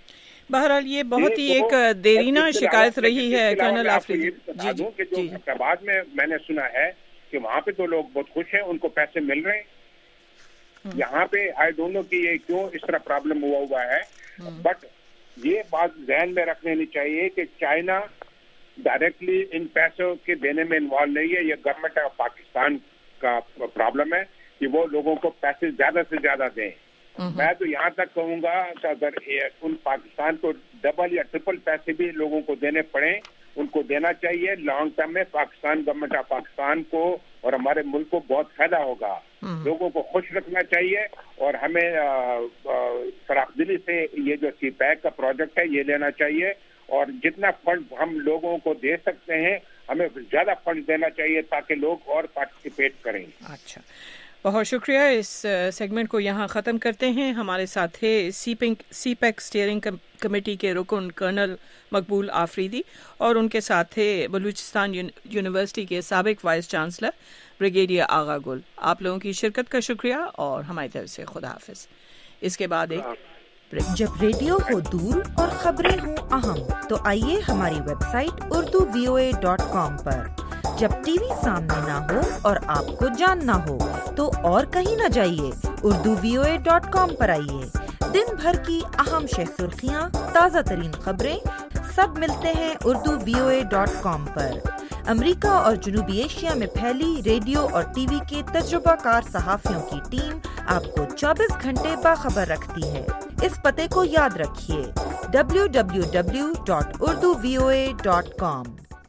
بہرحال یہ بہت ہی ایک دیرینہ شکایت رہی ہے کرنل آفریدی جی جی جو بعد میں میں نے سنا ہے کہ وہاں پہ تو لوگ بہت خوش ہیں, ان کو پیسے مل رہے ہیں. یہاں پہ آئی ڈونٹ نو کہ یہ کیوں اس طرح پرابلم ہوا ہوا ہے, بٹ یہ بات ذہن میں رکھ لینی چاہیے کہ چائنا ڈائریکٹلی ان پیسوں کے دینے میں انوالو نہیں ہے. یہ گورنمنٹ آف پاکستان کا پرابلم ہے کہ وہ لوگوں کو پیسے زیادہ سے زیادہ دیں. میں تو یہاں تک کہوں گا کہ اگر ان پاکستان کو ڈبل یا ٹرپل پیسے بھی لوگوں کو دینے پڑیں, ان کو دینا چاہیے. لانگ ٹرم میں پاکستان گورنمنٹ آف پاکستان کو اور ہمارے ملک کو بہت فائدہ ہوگا. لوگوں کو خوش رکھنا چاہیے اور ہمیں فراخ دلی سے یہ جو سی پیک کا پروجیکٹ ہے یہ لینا چاہیے, اور جتنا فنڈ ہم لوگوں کو دے سکتے ہیں ہمیں زیادہ فنڈ دینا چاہیے تاکہ لوگ اور پارٹیسپیٹ کریں. اچھا, بہت شکریہ. اس سیگمنٹ کو یہاں ختم کرتے ہیں. ہمارے ساتھ تھے CPEC CPEC steering committee کے رکن کرنل مقبول آفریدی, اور ان کے ساتھ تھے بلوچستان یونیورسٹی کے سابق vice chancellor brigadier Agha Gul. آپ لوگوں کی شرکت کا شکریہ اور ہماری طرف سے خدا حافظ. اس کے بعد ایک جب ریڈیو ہو دور اور خبریں ہوں اہم تو آئیے ہماری website Urdu V O A dot com پر. جب ٹی وی سامنے نہ ہو اور آپ کو جاننا ہو تو اور کہیں نہ جائیے, Urdu V O A dot com پر آئیے. دن بھر کی اہم شہ سرخیاں, تازہ ترین خبریں سب ملتے ہیں Urdu V O A dot com پر. امریکہ اور جنوبی ایشیا میں پھیلی ریڈیو اور ٹی وی کے تجربہ کار صحافیوں کی ٹیم آپ کو چوبیس گھنٹے باخبر رکھتی ہے. اس پتے کو یاد رکھیے, W W W dot Urdu V O A dot com.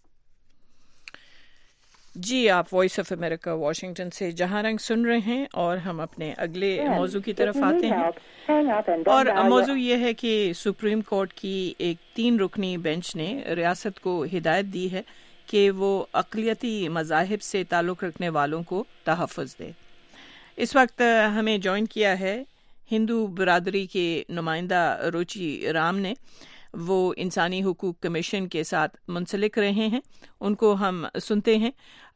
جی, آپ وائس آف امریکہ واشنگٹن سے جہاں رنگ سن رہے ہیں, اور ہم اپنے اگلے موضوع کی طرف آتے ہیں. اور موضوع یہ ہے کہ سپریم کورٹ کی ایک تین رکنی بینچ نے ریاست کو ہدایت دی ہے کہ وہ اقلیتی مذاہب سے تعلق رکھنے والوں کو تحفظ دے. اس وقت ہمیں جوائن کیا ہے ہندو برادری کے نمائندہ روچی رام نے. وہ انسانی حقوق کمیشن کے ساتھ منسلک رہے ہیں, ان کو ہم سنتے ہیں.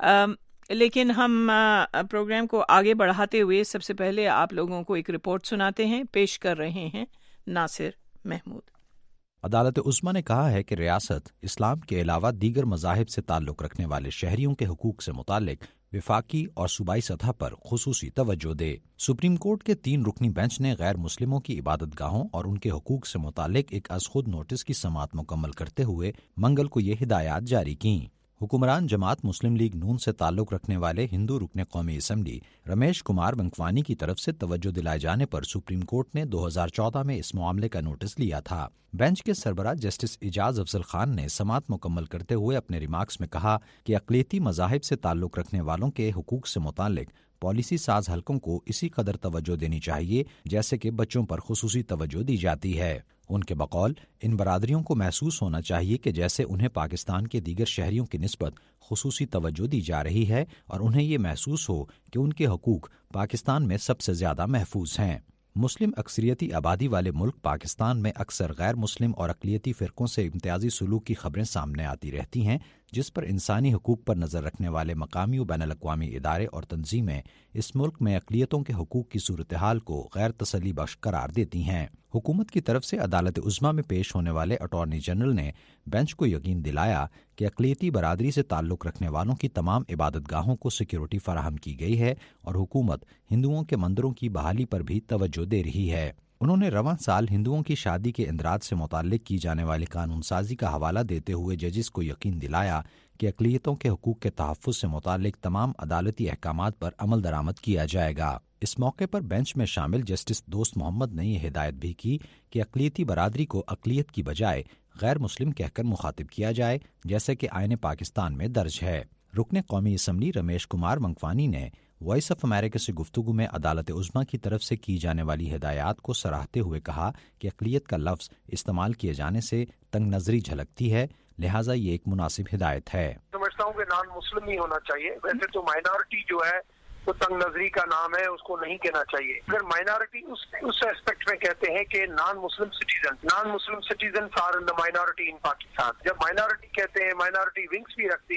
لیکن ہم پروگرام کو آگے بڑھاتے ہوئے سب سے پہلے آپ لوگوں کو ایک رپورٹ سناتے ہیں. پیش کر رہے ہیں ناصر محمود. عدالت عظمیٰ نے کہا ہے کہ ریاست اسلام کے علاوہ دیگر مذاہب سے تعلق رکھنے والے شہریوں کے حقوق سے متعلق وفاقی اور صوبائی سطح پر خصوصی توجہ دے. سپریم کورٹ کے تین رکنی بینچ نے غیر مسلموں کی عبادت گاہوں اور ان کے حقوق سے متعلق ایک از خود نوٹس کی سماعت مکمل کرتے ہوئے منگل کو یہ ہدایات جاری کیں. حکمران جماعت مسلم لیگ نون سے تعلق رکھنے والے ہندو رکن قومی اسمبلی رمیش کمار بنکوانی کی طرف سے توجہ دلائے جانے پر سپریم کورٹ نے دو ہزار چودہ میں اس معاملے کا نوٹس لیا تھا. بینچ کے سربراہ جسٹس اعجاز افضل خان نے سماعت مکمل کرتے ہوئے اپنے ریمارکس میں کہا کہ اقلیتی مذاہب سے تعلق رکھنے والوں کے حقوق سے متعلق پالیسی ساز حلقوں کو اسی قدر توجہ دینی چاہیے جیسے کہ بچوں پر خصوصی توجہ دی جاتی ہے. ان کے بقول ان برادریوں کو محسوس ہونا چاہیے کہ جیسے انہیں پاکستان کے دیگر شہریوں کی نسبت خصوصی توجہ دی جا رہی ہے, اور انہیں یہ محسوس ہو کہ ان کے حقوق پاکستان میں سب سے زیادہ محفوظ ہیں. مسلم اکثریتی آبادی والے ملک پاکستان میں اکثر غیر مسلم اور اقلیتی فرقوں سے امتیازی سلوک کی خبریں سامنے آتی رہتی ہیں, جس پر انسانی حقوق پر نظر رکھنے والے مقامی و بین الاقوامی ادارے اور تنظیمیں اس ملک میں اقلیتوں کے حقوق کی صورتحال کو غیر تسلی بخش قرار دیتی ہیں. حکومت کی طرف سے عدالت عظمیٰ میں پیش ہونے والے اٹارنی جنرل نے بینچ کو یقین دلایا کہ اقلیتی برادری سے تعلق رکھنے والوں کی تمام عبادت گاہوں کو سیکیورٹی فراہم کی گئی ہے, اور حکومت ہندوؤں کے مندروں کی بحالی پر بھی توجہ دے رہی ہے. انہوں نے رواں سال ہندوؤں کی شادی کے اندراج سے متعلق کی جانے والی قانون سازی کا حوالہ دیتے ہوئے ججز کو یقین دلایا کہ اقلیتوں کے حقوق کے تحفظ سے متعلق تمام عدالتی احکامات پر عمل درآمد کیا جائے گا. اس موقع پر بینچ میں شامل جسٹس دوست محمد نے یہ ہدایت بھی کی کہ اقلیتی برادری کو اقلیت کی بجائے غیر مسلم کہہ کر مخاطب کیا جائے جیسے کہ آئین پاکستان میں درج ہے. رکن قومی اسمبلی رمیش کمار منکوانی نے وائس آف امریکہ سے گفتگو میں عدالت عظمیٰ کی طرف سے کی جانے والی ہدایات کو سراہتے ہوئے کہا کہ اقلیت کا لفظ استعمال کیے جانے سے تنگ نظری جھلکتی ہے, لہٰذا یہ ایک مناسب ہدایت ہے. سمجھتا ہوں کہ نان مسلم ہی ہونا چاہیے. ویسے تو مائنارٹی جو ہے وہ تنگ نظری کا نام ہے, اس کو نہیں کہنا چاہیے. اگر مائنارٹی اس اس ایسپیکٹ میں کہتے ہیں کہ non Muslim citizen non Muslim citizen are in the minority in Pakistan. جب مائنارٹی کہتے ہیں مائنارٹی ونگس بھی رکھتے ہیں,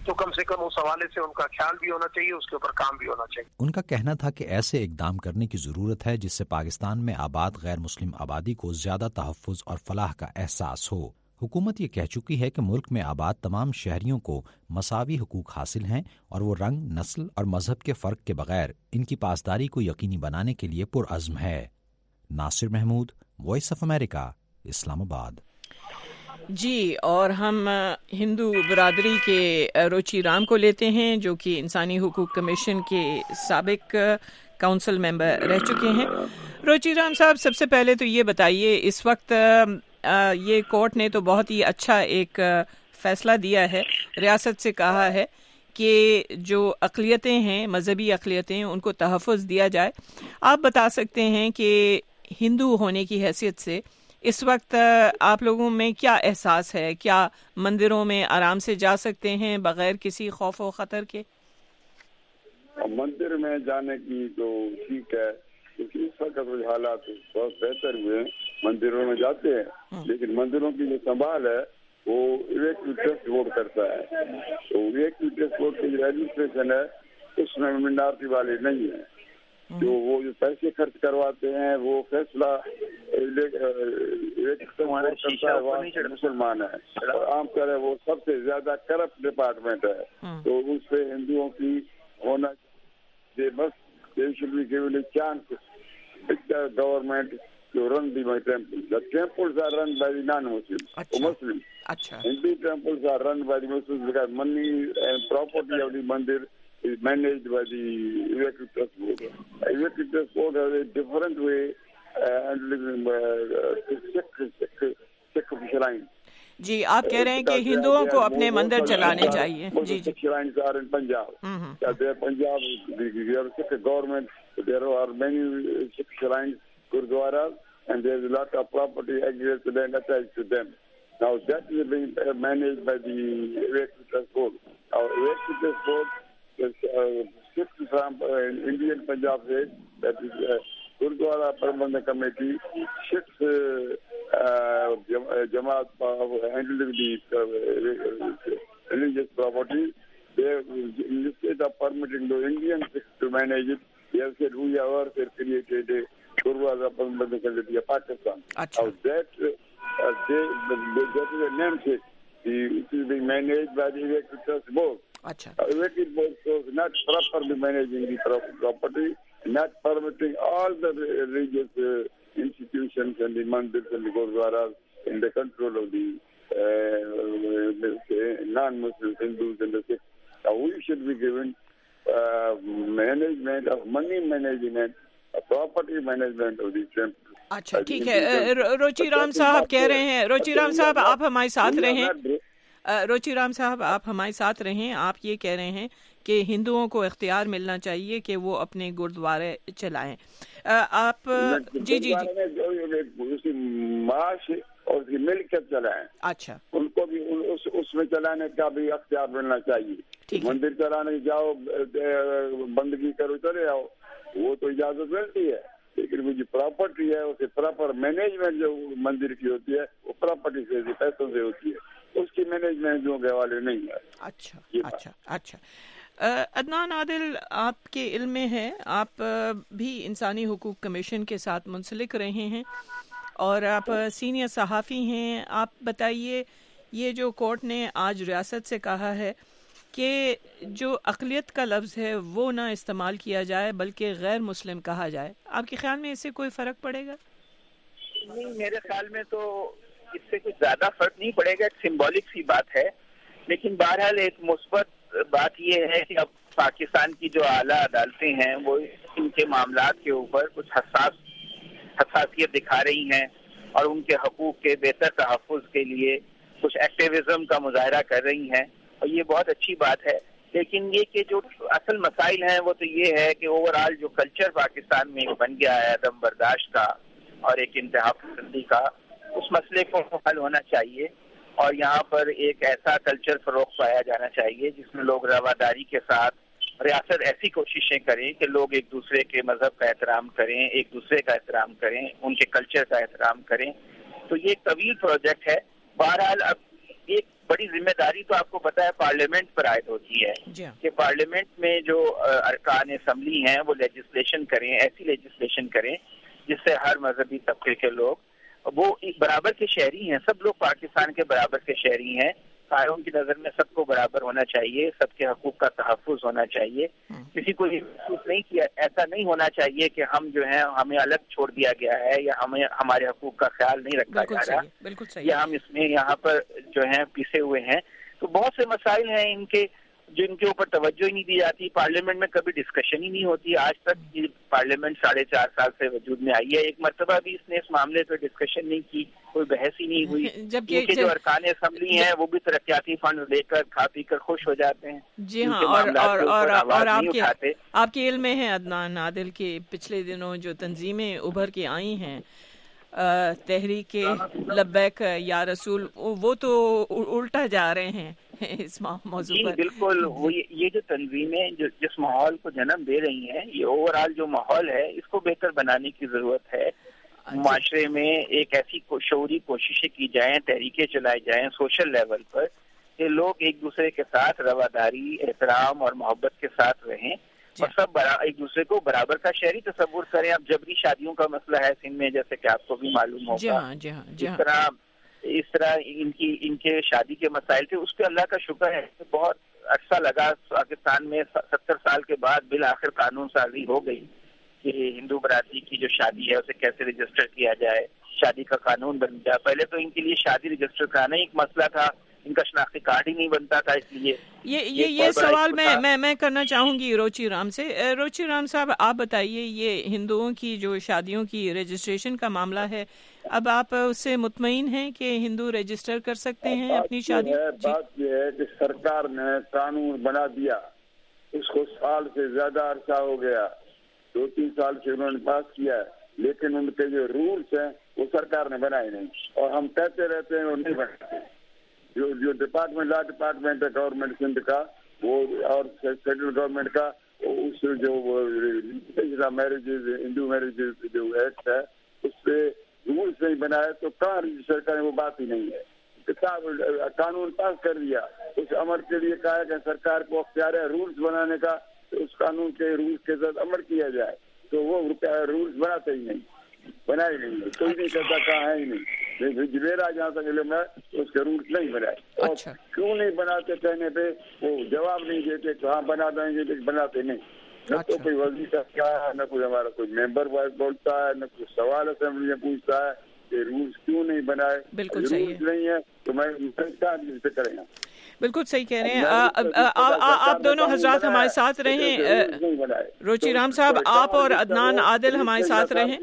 تو کم سے کم اس حوالے سے ان کا خیال بھی ہونا چاہیے, اس کے اوپر کام بھی ہونا چاہیے. ان کا کہنا تھا کہ ایسے اقدام کرنے کی ضرورت ہے جس سے پاکستان میں آباد غیر مسلم آبادی کو زیادہ تحفظ اور فلاح کا احساس ہو. حکومت یہ کہہ چکی ہے کہ ملک میں آباد تمام شہریوں کو مساوی حقوق حاصل ہیں اور وہ رنگ, نسل اور مذہب کے فرق کے بغیر ان کی پاسداری کو یقینی بنانے کے لیے پرعزم ہے. Nasir Mahmood, voice of America, Islamabad. جی, اور ہم ہندو برادری کے روچی رام کو لیتے ہیں جو کہ انسانی حقوق کمیشن کے سابق کونسل ممبر رہ چکے ہیں. روچی رام صاحب, سب سے پہلے تو یہ بتائیے, اس وقت یہ کورٹ نے تو بہت ہی اچھا ایک فیصلہ دیا ہے, ریاست سے کہا ہے کہ جو اقلیتیں ہیں, مذہبی اقلیتیں, ان کو تحفظ دیا جائے. آپ بتا سکتے ہیں کہ ہندو ہونے کی حیثیت سے اس وقت آپ لوگوں میں کیا احساس ہے؟ کیا مندروں میں آرام سے جا سکتے ہیں بغیر کسی خوف و خطر کے؟ مندر میں جانے کی تو ٹھیک ہے, کیونکہ اس وقت حالات بہت بہتر ہوئے, مندروں میں جاتے ہیں, لیکن مندروں کی جو سنبھال ہے وہ ایویکٹو ٹرسٹ بورڈ کرتا ہے. تو ایویکٹو ٹرسٹ بورڈ کی جو ایڈمنسٹریشن ہے اس میں منارٹی والے نہیں ہیں. جو وہ جو پیسے خرچ کرواتے ہیں وہ فیصلہ مسلمان ہے, اور عام طور ہے وہ سب سے زیادہ کرپٹ ڈپارٹمنٹ ہے. تو اس پہ ہندوؤں کی ہونا چاہیے, بس they should be given a chance with the government to run the temples. The temples are run by the non-Muslims, Achha. Muslims. Achha. Hindu temples are run by the Muslims because money and property of the mandir is managed by the Evacuee Trust Board. Evacuee Trust Board has a different way uh, handling uh, Sikh, Sikh, Sikh shrines. جی, آپ کہہ رہے ہیں کہ ہندوؤں کو اپنے مندر چلانے چاہیے. جی جی. shrines are in Punjab. There Punjab, the Sikh government, there are many Sikh shrines, gurdwaras, and there is a lot of property aggregate land attached to them. Now that is being managed by the Evacuee Trust Board. Our Evacuee Trust Board, the Sikh from uh, Indian Punjab state, that is uh, Gurdwara Prabandhan Committee, Sikhs uh, uh, Jamaat uh, handling the uh, religious property. They, instead of permitting the Indian Sikhs to manage it, they have said we have ourselves created a Gurdwara Prabandhan Committee of Pakistan. Achha. Now that, uh, they, that is a namesake. It is being managed by the Evacuee Trust Board. Achha. Uh, Evacuee Board is not properly managing the property, not permitting all the religious uh, institutions and the mandirs and the gurdwaras in the control of the uh, non-Muslim Hindus and the Sikhs. Now we should be given uh, management of money management, uh, property management of the temples. اچھا ٹھیک ہے. روچی رام صاحب کہہ رہے ہیں, روچی رام صاحب آپ ہمارے ساتھ رہیں, روچی رام صاحب آپ ہمارے ساتھ رہیں. آپ یہ کہہ رہے ہیں کہ ہندوؤں کو اختیار ملنا چاہیے کہ وہ اپنے گردوارے چلائیں. آپ جی جی جی معاش اور ملکیت چلائیں. اچھا, ان کو بھی اس میں چلانے کا بھی اختیار ملنا چاہیے. مندر چلانے جاؤ, بندگی کرو, چلے آؤ, وہ تو اجازت ملتی ہے, لیکن وہ جو پراپرٹی ہے اسے پراپر مینجمنٹ جو مندر کی ہوتی ہے وہ پراپرٹی سے پیسوں سے ہوتی ہے, اس کی مینجمنٹ جو کے حوالے نہیں ہے. اچھا اچھا اچھا. عدنان عادل, آپ کے علم میں ہے, آپ بھی انسانی حقوق کمیشن کے ساتھ منسلک رہے ہیں اور آپ سینئر صحافی ہیں. آپ بتائیے, یہ جو کورٹ نے آج ریاست سے کہا ہے کہ جو اقلیت کا لفظ ہے وہ نہ استعمال کیا جائے بلکہ غیر مسلم کہا جائے, آپ کے خیال میں اس سے کوئی فرق پڑے گا؟ نہیں, میرے خیال میں تو اس سے کچھ زیادہ فرق نہیں پڑے گا, ایک سمبولک سی بات ہے. لیکن بہرحال ایک مثبت بات یہ ہے کہ اب پاکستان کی جو اعلیٰ عدالتیں ہیں وہ ان کے معاملات کے اوپر کچھ حساس حساسیت دکھا رہی ہیں اور ان کے حقوق کے بہتر تحفظ کے لیے کچھ ایکٹیویزم کا مظاہرہ کر رہی ہیں, اور یہ بہت اچھی بات ہے. لیکن یہ کہ جو اصل مسائل ہیں وہ تو یہ ہے کہ اوور آل جو کلچر پاکستان میں بن گیا ہے عدم برداشت کا اور ایک انتہا پسندی کا, اس مسئلے کو حل ہونا چاہیے اور یہاں پر ایک ایسا کلچر فروغ پایا جانا چاہیے جس میں لوگ رواداری کے ساتھ ریاست ایسی کوششیں کریں کہ لوگ ایک دوسرے کے مذہب کا احترام کریں, ایک دوسرے کا احترام کریں, ان کے کلچر کا احترام کریں. تو یہ ایک طویل پروجیکٹ ہے. بہرحال اب ایک بڑی ذمہ داری تو آپ کو پتا ہے پارلیمنٹ پر عائد ہوتی ہے کہ پارلیمنٹ میں جو ارکان اسمبلی ہیں وہ لیجسلیشن کریں، ایسی لیجسلیشن کریں جس سے ہر مذہبی طبقے کے لوگ وہ برابر کے شہری ہیں. سب لوگ پاکستان کے برابر کے شہری ہیں. قانون کی نظر میں سب کو برابر ہونا چاہیے، سب کے حقوق کا تحفظ ہونا چاہیے. کسی کو یہ محسوس نہیں کیا، ایسا نہیں ہونا چاہیے کہ ہم جو ہیں ہمیں الگ چھوڑ دیا گیا ہے یا ہمیں ہمارے حقوق کا خیال نہیں رکھا جا رہا یا ہم اس میں یہاں پر جو ہیں پیسے ہوئے ہیں. تو بہت سے مسائل ہیں ان کے جن کے اوپر توجہ ہی نہیں دی جاتی. پارلیمنٹ میں کبھی ڈسکشن ہی نہیں ہوتی. آج تک یہ پارلیمنٹ ساڑھے چار سال سے وجود میں آئی ہے، ایک مرتبہ بھی اس نے اس معاملے پہ ڈسکشن نہیں کی، کوئی بحث ہی نہیں ہوئی. جبکہ جو ارکان اسمبلی ہیں وہ بھی ترقیاتی فنڈ لے کر کھا پی کر خوش ہو جاتے ہیں. جی ہاں، اور اور اور اور آپ کے آپ کے علم میں ہے عدنان عادل کے پچھلے دنوں جو تنظیمیں ابھر کے آئی ہیں تحریک لبیک یا رسول، وہ تو الٹا جا رہے ہیں اس موضوع پر. بالکل، وہ یہ جو تنظیمیں جو جس ماحول کو جنم دے رہی ہیں، یہ اوور آل جو ماحول ہے اس کو بہتر بنانے کی ضرورت ہے. معاشرے میں ایک ایسی شعوری کوششیں کی جائیں، تحریکیں چلائی جائیں سوشل لیول پر کہ لوگ ایک دوسرے کے ساتھ رواداری، احترام اور محبت کے ساتھ رہیں اور سب ایک دوسرے کو برابر کا شہری تصور کریں. اب جبری شادیوں کا مسئلہ ہے سندھ میں، جیسے کہ آپ کو بھی معلوم ہوگا. اس طرح اس طرح ان کی ان کے شادی کے مسائل تھے. اس پہ اللہ کا شکر ہے کہ بہت عرصہ لگا پاکستان میں، ستر سال کے بعد بالآخر قانون سازی ہو گئی کہ ہندو برادری کی جو شادی ہے اسے کیسے رجسٹر کیا جائے، شادی کا قانون بن جائے. پہلے تو ان کے لیے شادی رجسٹر کرانا ایک مسئلہ تھا، ان کا شناختی کارڈ ہی نہیں بنتا تھا. اس لیے یہ یہ یہ سوال میں میں میں کرنا چاہوں گی روچی رام سے. روچی رام صاحب، آپ بتائیے، یہ ہندوؤں کی جو شادیوں کی رجسٹریشن کا معاملہ ہے، اب آپ اس سے مطمئن ہیں کہ ہندو رجسٹر کر سکتے ہیں اپنی شادی؟ بات یہ ہے کہ سرکار نے قانون بنا دیا، اس کو سال سے زیادہ عرصہ ہو گیا، دو تین سال سے انہوں نے پاس کیا ہے، لیکن ان کے جو رولس ہیں وہ سرکار نے بنائے نہیں، اور ہم کہتے رہتے ہیں وہ نہیں بناتے. جو جو ڈپارٹمنٹ لا ڈپارٹمنٹ ہے گورنمنٹ سندھ کا وہ اور سینٹرل گورنمنٹ کا، اس جو میرجز ہندو میرجز جو ایکٹ ہے اس پہ رولس نہیں بنائے تو کہاں رجسٹر کریں، وہ بات ہی نہیں ہے. کتاب قانون پاس کر دیا، اس عمل کے لیے کہا ہے کہ سرکار کو اختیار ہے رولس بنانے کا، تو اس قانون کے رولس کے ساتھ عمل کیا جائے. تو وہ رولس بناتے ہی نہیں، بنائے نہیں، کوئی نہیں کہتا کہاں ہے ہی نہیں. میرا جہاں تک علم ہے اس کے رولس نہیں بنائے. اور کیوں نہیں بناتے کہنے پہ وہ جواب نہیں دیتے، کہاں بنا دیں گے، لیکن بناتے نہیں. نہ تو کوئی وزیر کیا ہے، نہ کوئی ہمارا کوئی ممبر بولتا ہے، نہ کوئی سوال اسمبلی میں پوچھتا ہے کہ رولس کیوں نہیں بنائے. رولس نہیں ہے تو میں سے کریں گا. بالکل صحیح کہہ رہے ہیں آپ دونوں حضرات، ہمارے ساتھ رہیں. روچی رام صاحب، آپ اور عدنان عادل ہمارے ساتھ رہیں.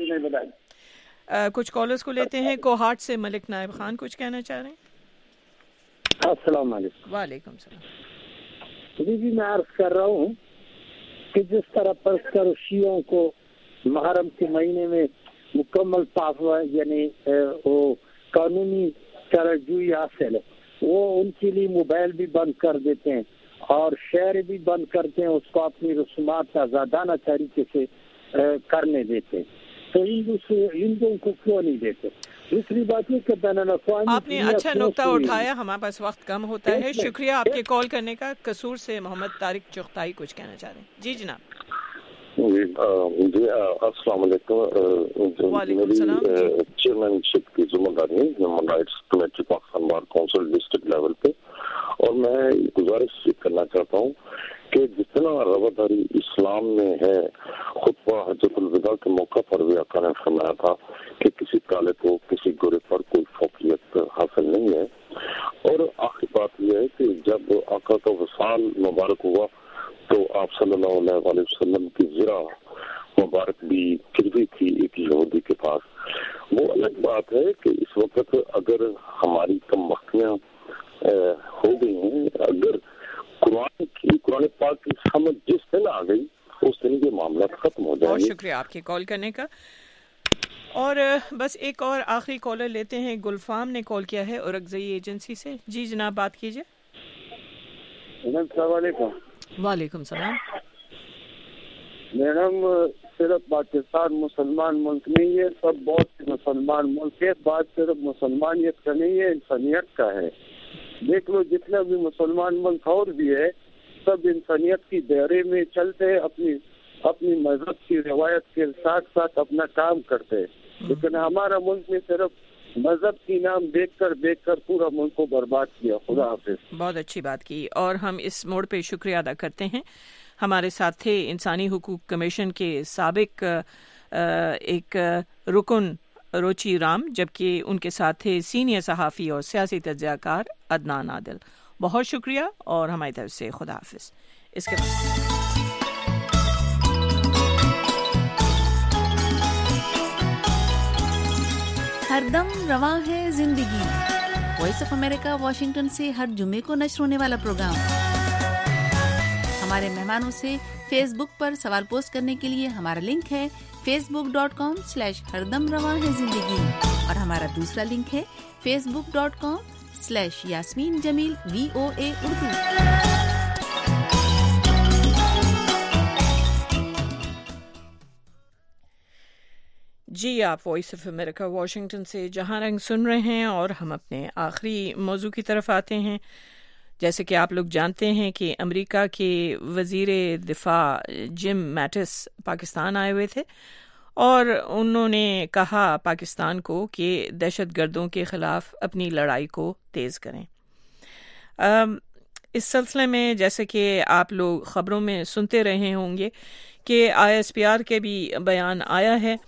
کچھ کالرز کو لیتے ہیں. کوہاٹ سے ملک نائب خان کچھ کہنا چاہ رہے ہیں. السلام علیکم. وعلیکم السلام. جی جی میں عرض کر رہا ہوں کہ جس طرح پرستر شیعوں کو محرم کے مہینے میں مکمل پاسوا یعنی وہ قانونی چارجوئی حاصل ہے، وہ ان کے لیے موبائل بھی بند کر دیتے ہیں اور شہر بھی بند کرتے ہیں، اس کو اپنی رسومات آزادانہ طریقے سے کرنے دیتے ہیں. تو ہندوؤں کو کیوں نہیں دیتے؟ دوسری بات یہ کہ بین الاقوامی آپ نے اچھا نقطہ اٹھایا. ہمارے پاس وقت کم ہوتا ہے. شکریہ آپ کے کال کرنے کا. قصور سے محمد طارق چغتائی کچھ کہنا چاہ رہے ہیں. جی جناب. جی السلام علیکم. وعلیکم السلام. چیئرمین شپ کی ذمہ داری human rights committee Pakistan bar council district level پہ، اور میں گزارش کرنا چاہتا ہوں کہ جتنا رواداری اسلام میں ہے، خطبہ حجۃ الوداع کے موقع پر بھی آقا نے فرمایا تھا کہ کسی کالے کو کسی گورے پر کوئی فوقیت حاصل نہیں ہے. اور آخری بات یہ ہے کہ جب آقا کا وصال مبارک ہوا تو آپ صلی اللہ علیہ وآلہ وسلم کی زرہ مبارک بھی گروی تھی ایک یہودی کے پاس. وہ الگ بات ہے کہ اس وقت اگر ہماری کم وقتیاں ہو گئی ہیں، اگر قرآن کی قرآن پاک کی سمجھ جس دن آ گئی اس دن یہ معاملات ختم ہو جائیں گے. بہت شکریہ آپ کے کال کرنے کا. اور بس ایک اور آخری کالر لیتے ہیں. گلفام نے کال کیا ہے اورکزئی ایجنسی سے. جی جناب بات کیجیے. السلام علیکم. وعلیکم السلام. میڈم صرف پاکستان مسلمان ملک نہیں ہے، سب بہت سے مسلمان ملک ہے. بات صرف مسلمانیت کا نہیں ہے، انسانیت کا ہے. دیکھ لو جتنا بھی مسلمان ملک اور بھی ہے سب انسانیت کی دائرے میں چلتے ہیں, اپنی اپنی مذہب کی روایت کے ساتھ ساتھ اپنا کام کرتے ہیں, لیکن ہمارا ملک میں صرف مذہب کی نام دیکھ کر دیکھ کر پورا ملک کو برباد کیا. خدا حافظ. بہت اچھی بات کی, اور ہم اس موڑ پہ شکریہ ادا کرتے ہیں. ہمارے ساتھ تھے انسانی حقوق کمیشن کے سابق ایک رکن روچی رام, جبکہ ان کے ساتھ تھے سینئر صحافی اور سیاسی تجزیہ کار عدنان عادل. بہت شکریہ اور ہماری طرف سے خدا حافظ. اس کے بعد ہر دم رواں ہے زندگی, وائس آف امریکہ واشنگٹن سے ہر جمعے کو نشر ہونے والا پروگرام. ہمارے مہمانوں سے فیس بک پر سوال پوسٹ کرنے کے لیے ہمارا لنک ہے facebook dot com slash ہر دم رواں ہے زندگی, اور ہمارا دوسرا لنک ہے facebook dot com slash Yasmin Jameel V O A Urdu. جی, آپ وائس آف امریکہ واشنگٹن سے جہاں رنگ سن رہے ہیں, اور ہم اپنے آخری موضوع کی طرف آتے ہیں. جیسے کہ آپ لوگ جانتے ہیں کہ امریکہ کے وزیر دفاع جم میٹس پاکستان آئے ہوئے تھے, اور انہوں نے کہا پاکستان کو کہ دہشت گردوں کے خلاف اپنی لڑائی کو تیز کریں. اس سلسلے میں جیسے کہ آپ لوگ خبروں میں سنتے رہے ہوں گے کہ آئی ایس پی آر کے بھی بیان آیا ہے.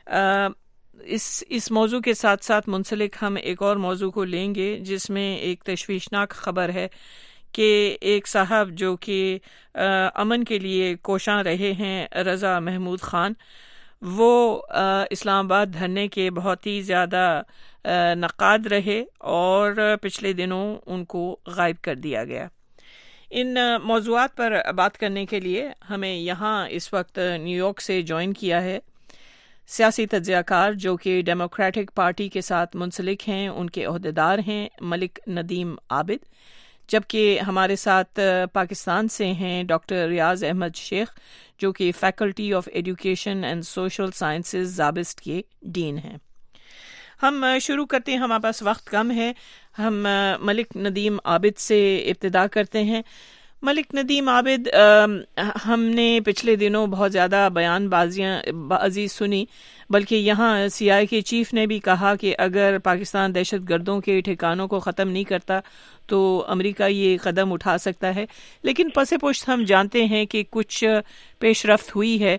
اس اس موضوع کے ساتھ ساتھ منسلک ہم ایک اور موضوع کو لیں گے جس میں ایک تشویشناک خبر ہے کہ ایک صاحب جو کہ امن کے لیے کوشاں رہے ہیں, رضا محمود خان, وہ اسلام آباد دھرنے کے بہت ہی زیادہ نقاد رہے اور پچھلے دنوں ان کو غائب کر دیا گیا. ان موضوعات پر بات کرنے کے لیے ہمیں یہاں اس وقت نیو یارک سے جوائن کیا ہے سیاسی تجزیہ کار جو کہ ڈیموکریٹک پارٹی کے ساتھ منسلک ہیں. ان کے عہدیدار ہیں ملک ندیم عابد, جبکہ ہمارے ساتھ پاکستان سے ہیں ڈاکٹر ریاض احمد شیخ جو کہ faculty of education and social sciences SZABIST کے ڈین ہیں. ہم شروع کرتے ہیں, ہمارے پاس وقت کم ہے. ہم ملک ندیم عابد سے ابتدا کرتے ہیں. ملک ندیم عابد, ہم نے پچھلے دنوں بہت زیادہ بیان بازیاں بازی سنی, بلکہ یہاں سی آئی کے چیف نے بھی کہا کہ اگر پاکستان دہشت گردوں کے ٹھکانوں کو ختم نہیں کرتا تو امریکہ یہ قدم اٹھا سکتا ہے. لیکن پس پشت ہم جانتے ہیں کہ کچھ پیش رفت ہوئی ہے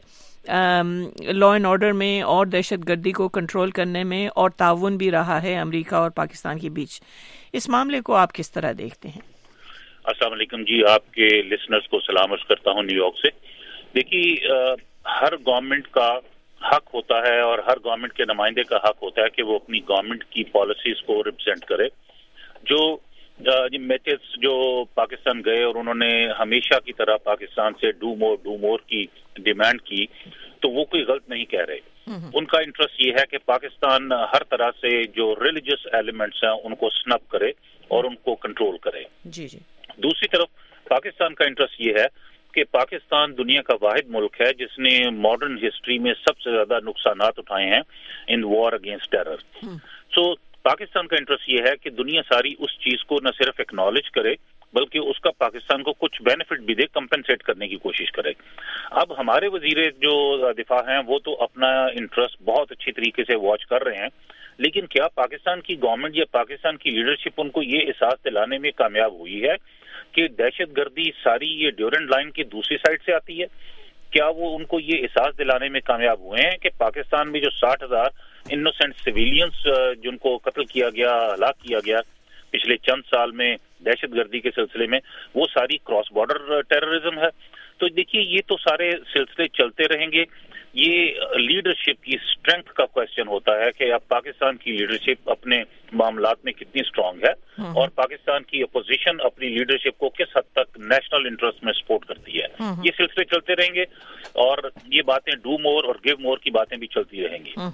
لا اینڈ آرڈر میں اور دہشت گردی کو کنٹرول کرنے میں, اور تعاون بھی رہا ہے امریکہ اور پاکستان کے بیچ. اس معاملے کو آپ کس طرح دیکھتے ہیں؟ السلام علیکم جی, آپ کے لسنرز کو سلام عرض کرتا ہوں نیو یارک سے. دیکھیے, ہر گورنمنٹ کا حق ہوتا ہے اور ہر گورنمنٹ کے نمائندے کا حق ہوتا ہے کہ وہ اپنی گورنمنٹ کی پالیسیز کو ریپرزینٹ کرے. جو میٹس جو پاکستان گئے اور انہوں نے ہمیشہ کی طرح پاکستان سے ڈو مور ڈو مور کی ڈیمانڈ کی, تو وہ کوئی غلط نہیں کہہ رہے. ان کا انٹرسٹ یہ ہے کہ پاکستان ہر طرح سے جو ریلیجس ایلیمنٹس ہیں ان کو سنپ کرے اور ان کو کنٹرول کرے. جی جی. دوسری طرف پاکستان کا انٹرسٹ یہ ہے کہ پاکستان دنیا کا واحد ملک ہے جس نے ماڈرن ہسٹری میں سب سے زیادہ نقصانات اٹھائے ہیں in war against terror. So Pakistan کا انٹرسٹ یہ ہے کہ دنیا ساری اس چیز کو نہ صرف ایکنالج کرے بلکہ اس کا پاکستان کو کچھ بینیفٹ بھی دے, کمپنسیٹ کرنے کی کوشش کرے. اب ہمارے وزیر جو دفاع ہیں وہ تو اپنا انٹرسٹ بہت اچھی طریقے سے واچ کر رہے ہیں, لیکن کیا پاکستان کی گورنمنٹ یا پاکستان کی لیڈرشپ ان کو یہ احساس دلانے میں کامیاب ہوئی ہے کہ دہشت گردی ساری یہ ڈیورنٹ لائن کی دوسری سائڈ سے آتی ہے؟ کیا وہ ان کو یہ احساس دلانے میں کامیاب ہوئے ہیں کہ پاکستان میں جو ساٹھ ہزار انوسینٹ سویلینز جن کو قتل کیا گیا, ہلاک کیا گیا پچھلے چند سال میں دہشت گردی کے سلسلے میں, وہ ساری کراس بارڈر ٹیررزم ہے؟ تو دیکھیے, یہ تو سارے سلسلے چلتے رہیں گے. یہ لیڈرشپ کی اسٹرینتھ کا کوشچن ہوتا ہے کہ اب پاکستان کی لیڈرشپ اپنے معاملات میں کتنی اسٹرانگ ہے اور پاکستان کی اپوزیشن اپنی لیڈرشپ کو کس حد تک نیشنل انٹرسٹ میں سپورٹ کرتی ہے. یہ سلسلے چلتے رہیں گے اور یہ باتیں ڈو مور اور گیو مور کی باتیں بھی چلتی رہیں گی.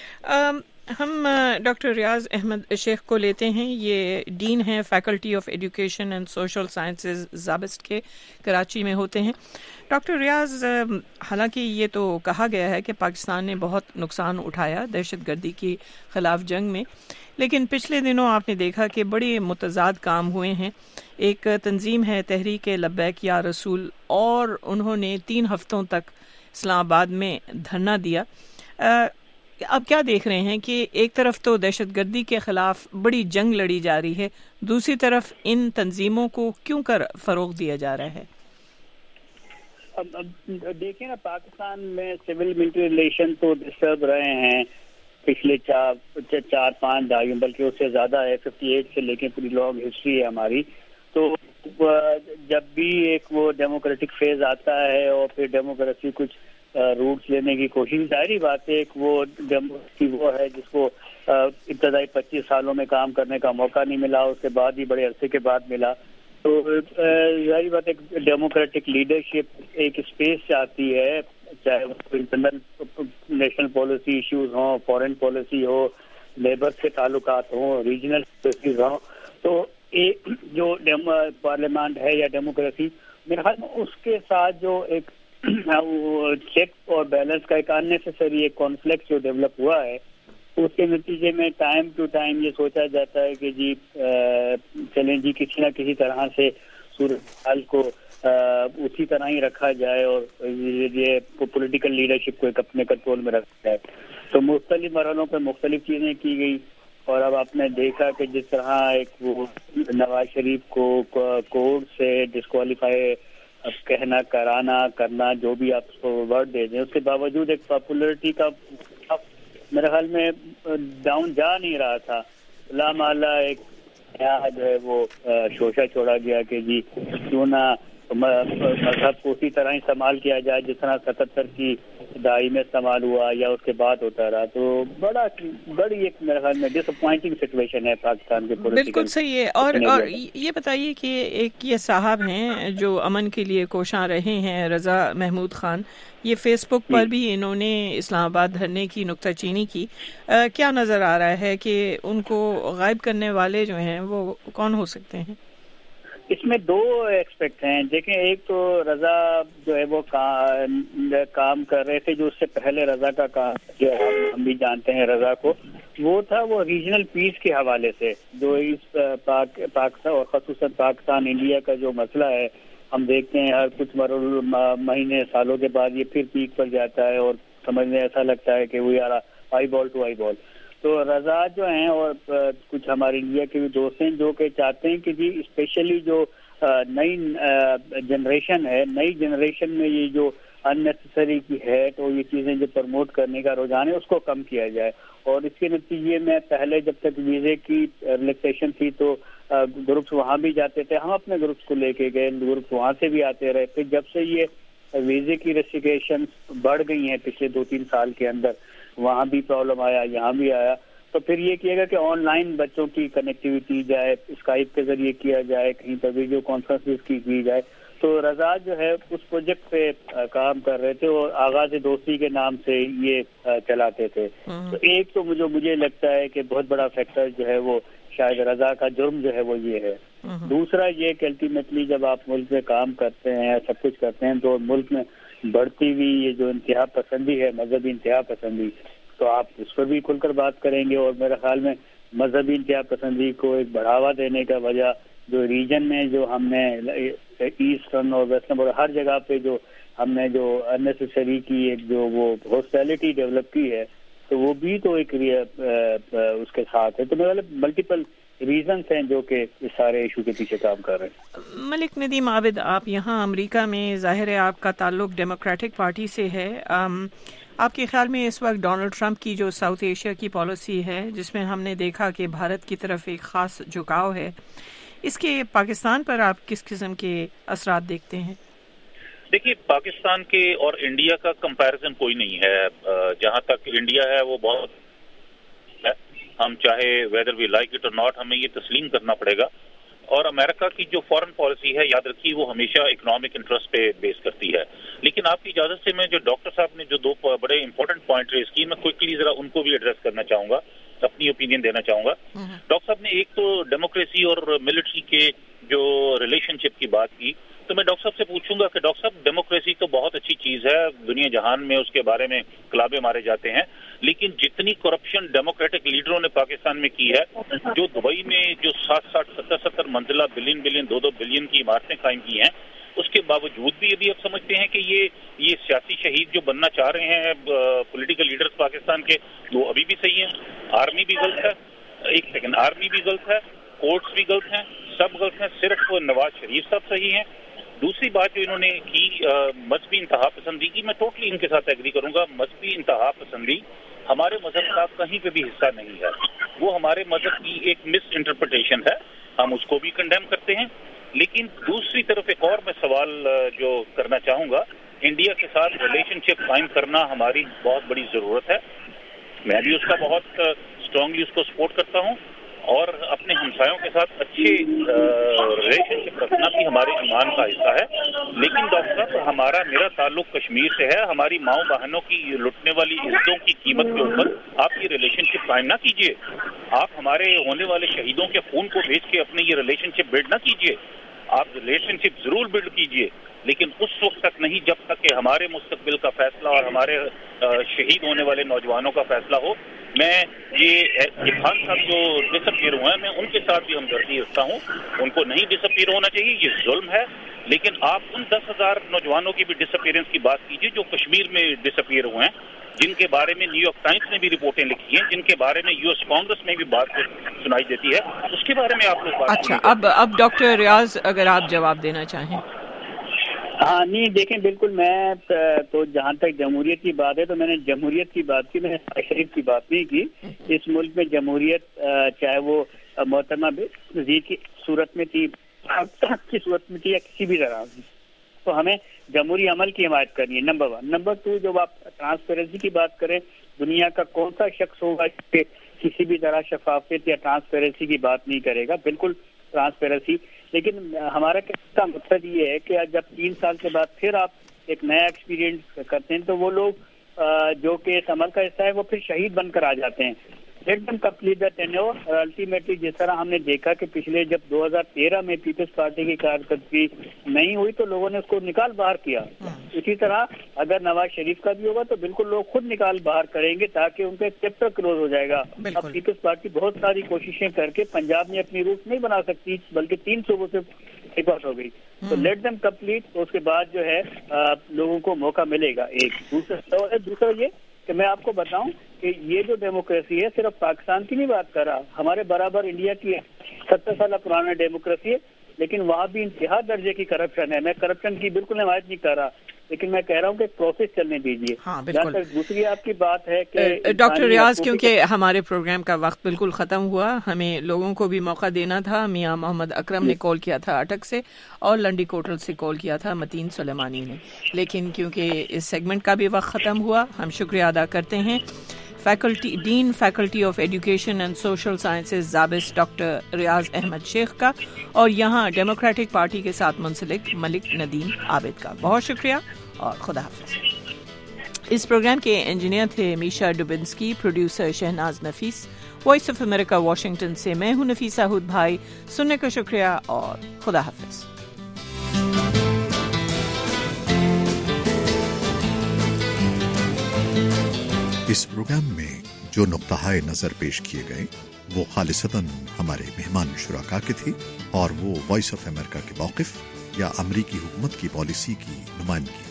ہم ڈاکٹر ریاض احمد شیخ کو لیتے ہیں. یہ ڈین ہیں faculty of education and social sciences SZABIST کے, کراچی میں ہوتے ہیں. ڈاکٹر ریاض, حالانکہ یہ تو کہا گیا ہے کہ پاکستان نے بہت نقصان اٹھایا دہشت گردی کے خلاف جنگ میں, لیکن پچھلے دنوں آپ نے دیکھا کہ بڑے متضاد کام ہوئے ہیں. ایک تنظیم ہے تحریک لبیک یا رسول, اور انہوں نے تین ہفتوں تک اسلام آباد میں دھرنا دیا. اب کیا دیکھ رہے ہیں کہ ایک طرف تو دہشت گردی کے خلاف بڑی جنگ لڑی جا رہی ہے, دوسری طرف ان تنظیموں کو کیوں کر فروغ دیا جا رہا ہے؟ اب دیکھیں نا, پاکستان میں سول ملٹری ریلیشن تو ڈسٹرب رہے ہیں پچھلے چار چار پانچ دہائیوں, بلکہ اس سے زیادہ ہے, ففٹی ایٹ سے لے کے پوری لانگ ہسٹری ہے ہماری. تو جب بھی ایک وہ ڈیموکریٹک فیز آتا ہے اور پھر ڈیموکریسی کچھ روٹس لینے کی کوشش, ظاہری بات ہے ایک وہ ڈیموکریسی وہ ہے جس کو ابتدائی پچیس سالوں میں کام کرنے کا موقع نہیں ملا, اس کے بعد ہی بڑے عرصے کے بعد ملا. تو ظاہری بات ایک ڈیموکریٹک لیڈرشپ ایک اسپیس چاہتی ہے, چاہے انٹرنل نیشنل پالیسی ایشوز ہوں, فورن پالیسی ہو, لیبر سے تعلقات ہوں, ریجنل پالیسیز ہوں. تو جو پارلیمنٹ ہے یا ڈیموکریسی, میرے خیال میں اس کے ساتھ جو ایک چیک اور بیلنس کا ایک اننیسیسری ایک کانفلکٹ جو ڈیولپ ہوا ہے, اس کے نتیجے میں ٹائم ٹو ٹائم یہ سوچا جاتا ہے کہ جی چلیں جی کسی نہ کسی طرح سے صورتحال کو اسی طرح ہی رکھا جائے اور یہ پولیٹیکل لیڈرشپ کو ایک اپنے کنٹرول میں رکھا جائے. تو مختلف مرحلوں پہ مختلف چیزیں کی گئی, اور اب آپ نے دیکھا کہ جس طرح ایک وہ نواز شریف کو کورٹ سے ڈسکوالیفائی کہنا, کرانا, کرنا, جو بھی آپ اس کو ورڈ دے دیں, اس کے باوجود ایک پاپولرٹی کا میرے خیال میں ڈاؤن جا نہیں رہا تھا. لا محالہ ایک نیا جو ہے وہ شوشہ چھوڑا گیا کہ جی کیوں نہ مذہب کو اسی طرح استعمال کیا جائے جس طرح ستہتر کی دہائی میں استعمال ہوا یا اس کے بعد ہوتا رہا. تو بڑا بڑی ایک میرے خیال میں ڈس اپوائنٹنگ سچویشن ہے پاکستان کے پولیٹیکل. بالکل صحیح ہے. اور اور یہ بتائیے کہ ایک یہ صاحب ہیں جو امن کے لیے کوشاں رہے ہیں, رضا محمود خان, یہ فیس بک پر بھی انہوں نے اسلام آباد دھرنے کی نکتہ چینی کی. کیا نظر آ رہا ہے کہ ان کو غائب کرنے والے جو ہیں وہ کون ہو سکتے ہیں؟ اس میں دو ایکسپیکٹ ہیں. دیکھیں, ایک تو رضا جو ہے وہ کام کر رہے تھے, جو اس سے پہلے رضا کا کام جو ہم بھی جانتے ہیں رضا کو, وہ تھا وہ ریجنل پیس کے حوالے سے, جو اس پاکستان اور خصوصاً پاکستان انڈیا کا جو مسئلہ ہے, ہم دیکھتے ہیں ہر کچھ مہینے سالوں کے بعد یہ پھر پیک پر جاتا ہے اور سمجھنے ایسا لگتا ہے کہ we are I ball to آئی بال. تو رضا جو ہیں اور کچھ ہمارے انڈیا کے بھی دوست ہیں جو کہ چاہتے ہیں کہ جی اسپیشلی جو نئی جنریشن ہے, نئی جنریشن میں یہ جو اننیسیسری کی ہیٹ اور یہ چیزیں جو پروموٹ کرنے کا رجحان ہے اس کو کم کیا جائے. اور اس کے نتیجے میں پہلے جب تک ویزے کی ریلیکسیشن تھی تو گروپس وہاں بھی جاتے تھے, ہم اپنے گروپس کو لے کے گئے, گروپس وہاں سے بھی آتے رہے. پھر جب سے یہ ویزے کی ریسٹرکشن بڑھ گئی ہیں پچھلے دو تین سال کے اندر, وہاں بھی پرابلم آیا, یہاں بھی آیا, تو پھر یہ کیے گا کہ آن لائن بچوں کی کنیکٹیوٹی جائے, اسکائپ کے ذریعے کیا جائے, کہیں پر ویڈیو کانفرنسز کی کی جائے. تو رضا جو ہے اس پروجیکٹ پہ کام کر رہے تھے اور آغاز دوستی کے نام سے یہ چلاتے تھے. تو ایک تو مجھے مجھے لگتا ہے کہ بہت بڑا فیکٹر جو ہے وہ شاید رضا کا جرم جو ہے وہ یہ ہے. دوسرا یہ کہ الٹیمیٹلی جب آپ ملک میں کام کرتے ہیں, سب کچھ کرتے ہیں, تو ملک میں بڑھتی ہوئی یہ جو انتہا پسندی ہے, مذہبی انتہا پسندی, تو آپ اس پر بھی کھل کر بات کریں گے. اور میرے خیال میں مذہبی انتہا پسندی کو ایک بڑھاوا دینے کا وجہ جو ریجن میں جو ہم نے ایسٹرن اور ویسٹرن اور ہر جگہ پہ جو ہم نے جو اننیسیسری کی ایک جو وہ ہاسٹیلٹی ڈیولپ کی ہے, تو وہ بھی تو ایک اس کے ساتھ ہے. تو میرے ملٹیپل ریزنس ہیں جو کہ اس سارے ایشو کے پیچھے کام کر رہے ہیں. ملک ندیم عابد, آپ یہاں امریکہ میں, ظاہر ہے آپ کا تعلق ڈیموکریٹک پارٹی سے ہے, آپ کے خیال میں اس وقت ڈونلڈ ٹرمپ کی جو ساؤتھ ایشیا کی پالیسی ہے, جس میں ہم نے دیکھا کہ بھارت کی طرف ایک خاص جھکاؤ ہے, اس کے پاکستان پر آپ کس قسم کے اثرات دیکھتے ہیں؟ دیکھیے, پاکستان کے اور انڈیا کا کمپیریزن کوئی نہیں ہے. جہاں تک انڈیا ہے وہ بہت ہے, ہم چاہے ویدر وی لائک اٹ اور ناٹ, ہمیں یہ تسلیم کرنا پڑے گا. اور امریکہ کی جو فارن پالیسی ہے, یاد رکھیے, وہ ہمیشہ اکنامک انٹرسٹ پہ بیس کرتی ہے. لیکن آپ کی اجازت سے میں جو ڈاکٹر صاحب نے جو دو بڑے امپورٹنٹ پوائنٹ ریز کی, میں کوئکلی ذرا ان کو بھی ایڈریس کرنا چاہوں گا, اپنی اوپینین دینا چاہوں گا. ڈاکٹر صاحب نے ایک تو ڈیموکریسی اور ملٹری کے جو ریلیشن شپ کی بات کی، تو میں ڈاکٹر صاحب سے پوچھوں گا کہ ڈاکٹر صاحب ڈیموکریسی تو بہت اچھی چیز ہے، دنیا جہان میں اس کے بارے میں کلابے مارے جاتے ہیں، لیکن جتنی کرپشن ڈیموکریٹک لیڈروں نے پاکستان میں کی ہے، جو دبئی میں جو ساٹھ ساٹھ ستر ستر منزلہ بلین بلین دو دو بلین کی عمارتیں قائم کی ہیں، اس کے باوجود بھی ابھی آپ سمجھتے ہیں کہ یہ یہ سیاسی شہید جو بننا چاہ رہے ہیں پولیٹیکل لیڈرز پاکستان کے، وہ ابھی بھی صحیح ہیں؟ آرمی بھی غلط ہے، ایک سیکنڈ، آرمی بھی غلط ہے، کورٹس بھی غلط ہیں، سب غلط ہیں، صرف نواز شریف صاحب صحیح ہیں۔ دوسری بات جو انہوں نے کی مذہبی انتہا پسندی کی، میں ٹوٹلی ان کے ساتھ ایگری کروں گا۔ مذہبی انتہا پسندی ہمارے مذہب کا کہیں پہ بھی حصہ نہیں ہے، وہ ہمارے مذہب کی ایک مس انٹرپریٹیشن ہے، ہم اس کو بھی کنڈیم کرتے ہیں۔ لیکن دوسری طرف ایک اور میں سوال جو کرنا چاہوں گا، انڈیا کے ساتھ ریلیشن شپ قائم کرنا ہماری بہت بڑی ضرورت ہے، میں بھی اس کا بہت اسٹرانگلی اس کو سپورٹ کرتا ہوں، اور اپنے ہمسایوں کے ساتھ اچھے ریلیشن شپ رکھنا بھی ہمارے ایمان کا حصہ ہے۔ لیکن ڈاکٹر صاحب، ہمارا میرا تعلق کشمیر سے ہے، ہماری ماؤں بہنوں کی لٹنے والی عزتوں کی قیمت کے اوپر آپ یہ ریلیشن شپ قائم نہ کیجیے، آپ ہمارے ہونے والے شہیدوں کے خون کو بیچ کے اپنے یہ ریلیشن شپ بلڈ نہ کیجیے، آپ ریلیشن شپ ضرور بلڈ کیجیے، لیکن اس وقت تک نہیں جب تک کہ ہمارے مستقبل کا فیصلہ اور ہمارے شہید ہونے والے نوجوانوں کا فیصلہ ہو۔ میں یہ خان صاحب جو ڈس اپیئر ہوئے ہیں، میں ان کے ساتھ بھی ہمدردی رکھتا ہوں، ان کو نہیں ڈس اپیئر ہونا چاہیے، یہ ظلم ہے، لیکن آپ ان دس ہزار نوجوانوں کی بھی ڈس اپیئرنس کی بات کیجیے جو کشمیر میں ڈس اپیئر ہوئے ہیں، جن کے بارے میں نیو یارک ٹائمز نے بھی رپورٹیں لکھی ہیں، جن کے بارے میں یو ایس کانگریس میں بھی بات سنائی دیتی ہے، اس کے بارے میں آپ لوگ بات اچھا اب اب ڈاکٹر ریاض اگر آپ جواب دینا چاہیں۔ ہاں نہیں دیکھیں، بالکل، میں تو جہاں تک جمہوریت کی بات ہے تو میں نے جمہوریت کی بات کی، میں نے شریف کی بات نہیں کی۔ اس ملک میں جمہوریت چاہے وہ محترمہ وزیر کی صورت میں تھی، کی صورت میں تھی، یا کسی بھی طرح، تو ہمیں جمہوری عمل کی حمایت کرنی ہے، نمبر ون۔ نمبر ٹو، جب آپ ٹرانسپیرنسی کی بات کریں، دنیا کا کون سا شخص ہوگا کہ کسی بھی طرح شفافیت یا ٹرانسپیرنسی کی بات نہیں کرے گا؟ بالکل ٹرانسپیرنسی، لیکن ہمارا کہنے کا مقصد یہ ہے کہ جب تین سال کے بعد پھر آپ ایک نیا ایکسپیرینس کرتے ہیں تو وہ لوگ جو کہ اس عمل کا حصہ ہے وہ پھر شہید بن کر آ جاتے ہیں۔ Let them complete the tenure, اور الٹیمیٹلی جس طرح ہم نے دیکھا کہ پچھلے جب دو ہزار تیرہ میں پیپلز پارٹی کی کارکردگی نہیں ہوئی تو لوگوں نے اس کو نکال باہر کیا، اسی طرح اگر نواز شریف کا بھی ہوگا تو بالکل لوگ خود نکال باہر کریں گے تاکہ ان کا چیپٹر کلوز ہو جائے گا۔ اب پیپلز پارٹی بہت ساری کوششیں کر کے پنجاب میں اپنی روٹ نہیں بنا سکتی، بلکہ تین صوبوں سے پاس ہو گئی، تو لیٹ دم کمپلیٹ، اس کے بعد جو ہے لوگوں کو موقع ملے گا۔ ایک دوسرا دوسرا یہ کہ میں آپ کو بتاؤں کہ یہ جو ڈیموکریسی ہے صرف پاکستان کی نہیں بات کر رہا، ہمارے برابر انڈیا کی ستر سالہ پرانا ڈیموکریسی ہے، لیکن وہاں بھی انتہا درجے کی کرپشن ہے۔ میں کرپشن کی بالکل حمایت نہیں کر رہا، لیکن میں کہہ رہا ہوں کہ پروسیس چلنے دیجیے۔ ہاں بالکل۔ دوسری آپ کی بات ہے کہ ڈاکٹر ریاض، کیونکہ ہمارے پروگرام کا وقت بالکل ختم ہوا، ہمیں لوگوں کو بھی موقع دینا تھا۔ میاں محمد اکرم نے کال کیا تھا اٹک سے، اور لنڈی کوٹل سے کال کیا تھا متین سلیمانی نے، لیکن کیونکہ اس سیگمنٹ کا بھی وقت ختم ہوا، ہم شکریہ ادا کرتے ہیں faculty dean faculty of education and social sciences SZABIST doctor Riaz Ahmed Shaikh کا، اور یہاں ڈیموکریٹک پارٹی کے ساتھ منسلک ملک ندیم عابد کا۔ بہت شکریہ اور خدا حافظ۔ اس پروگرام کے انجینئر تھے Misha Dubinsky, producer Shahnaz Nafees. Voice of America Washington سے میں ہوں نفیسہ ہود بھائی، سننے کا شکریہ اور خدا حافظ۔ اس پروگرام میں جو نقطہ نظر پیش کیے گئے وہ خالصتاً ہمارے مہمان شرکا کے تھے، اور وہ وائس آف امریکہ کے موقف یا امریکی حکومت کی پالیسی کی نمائندگی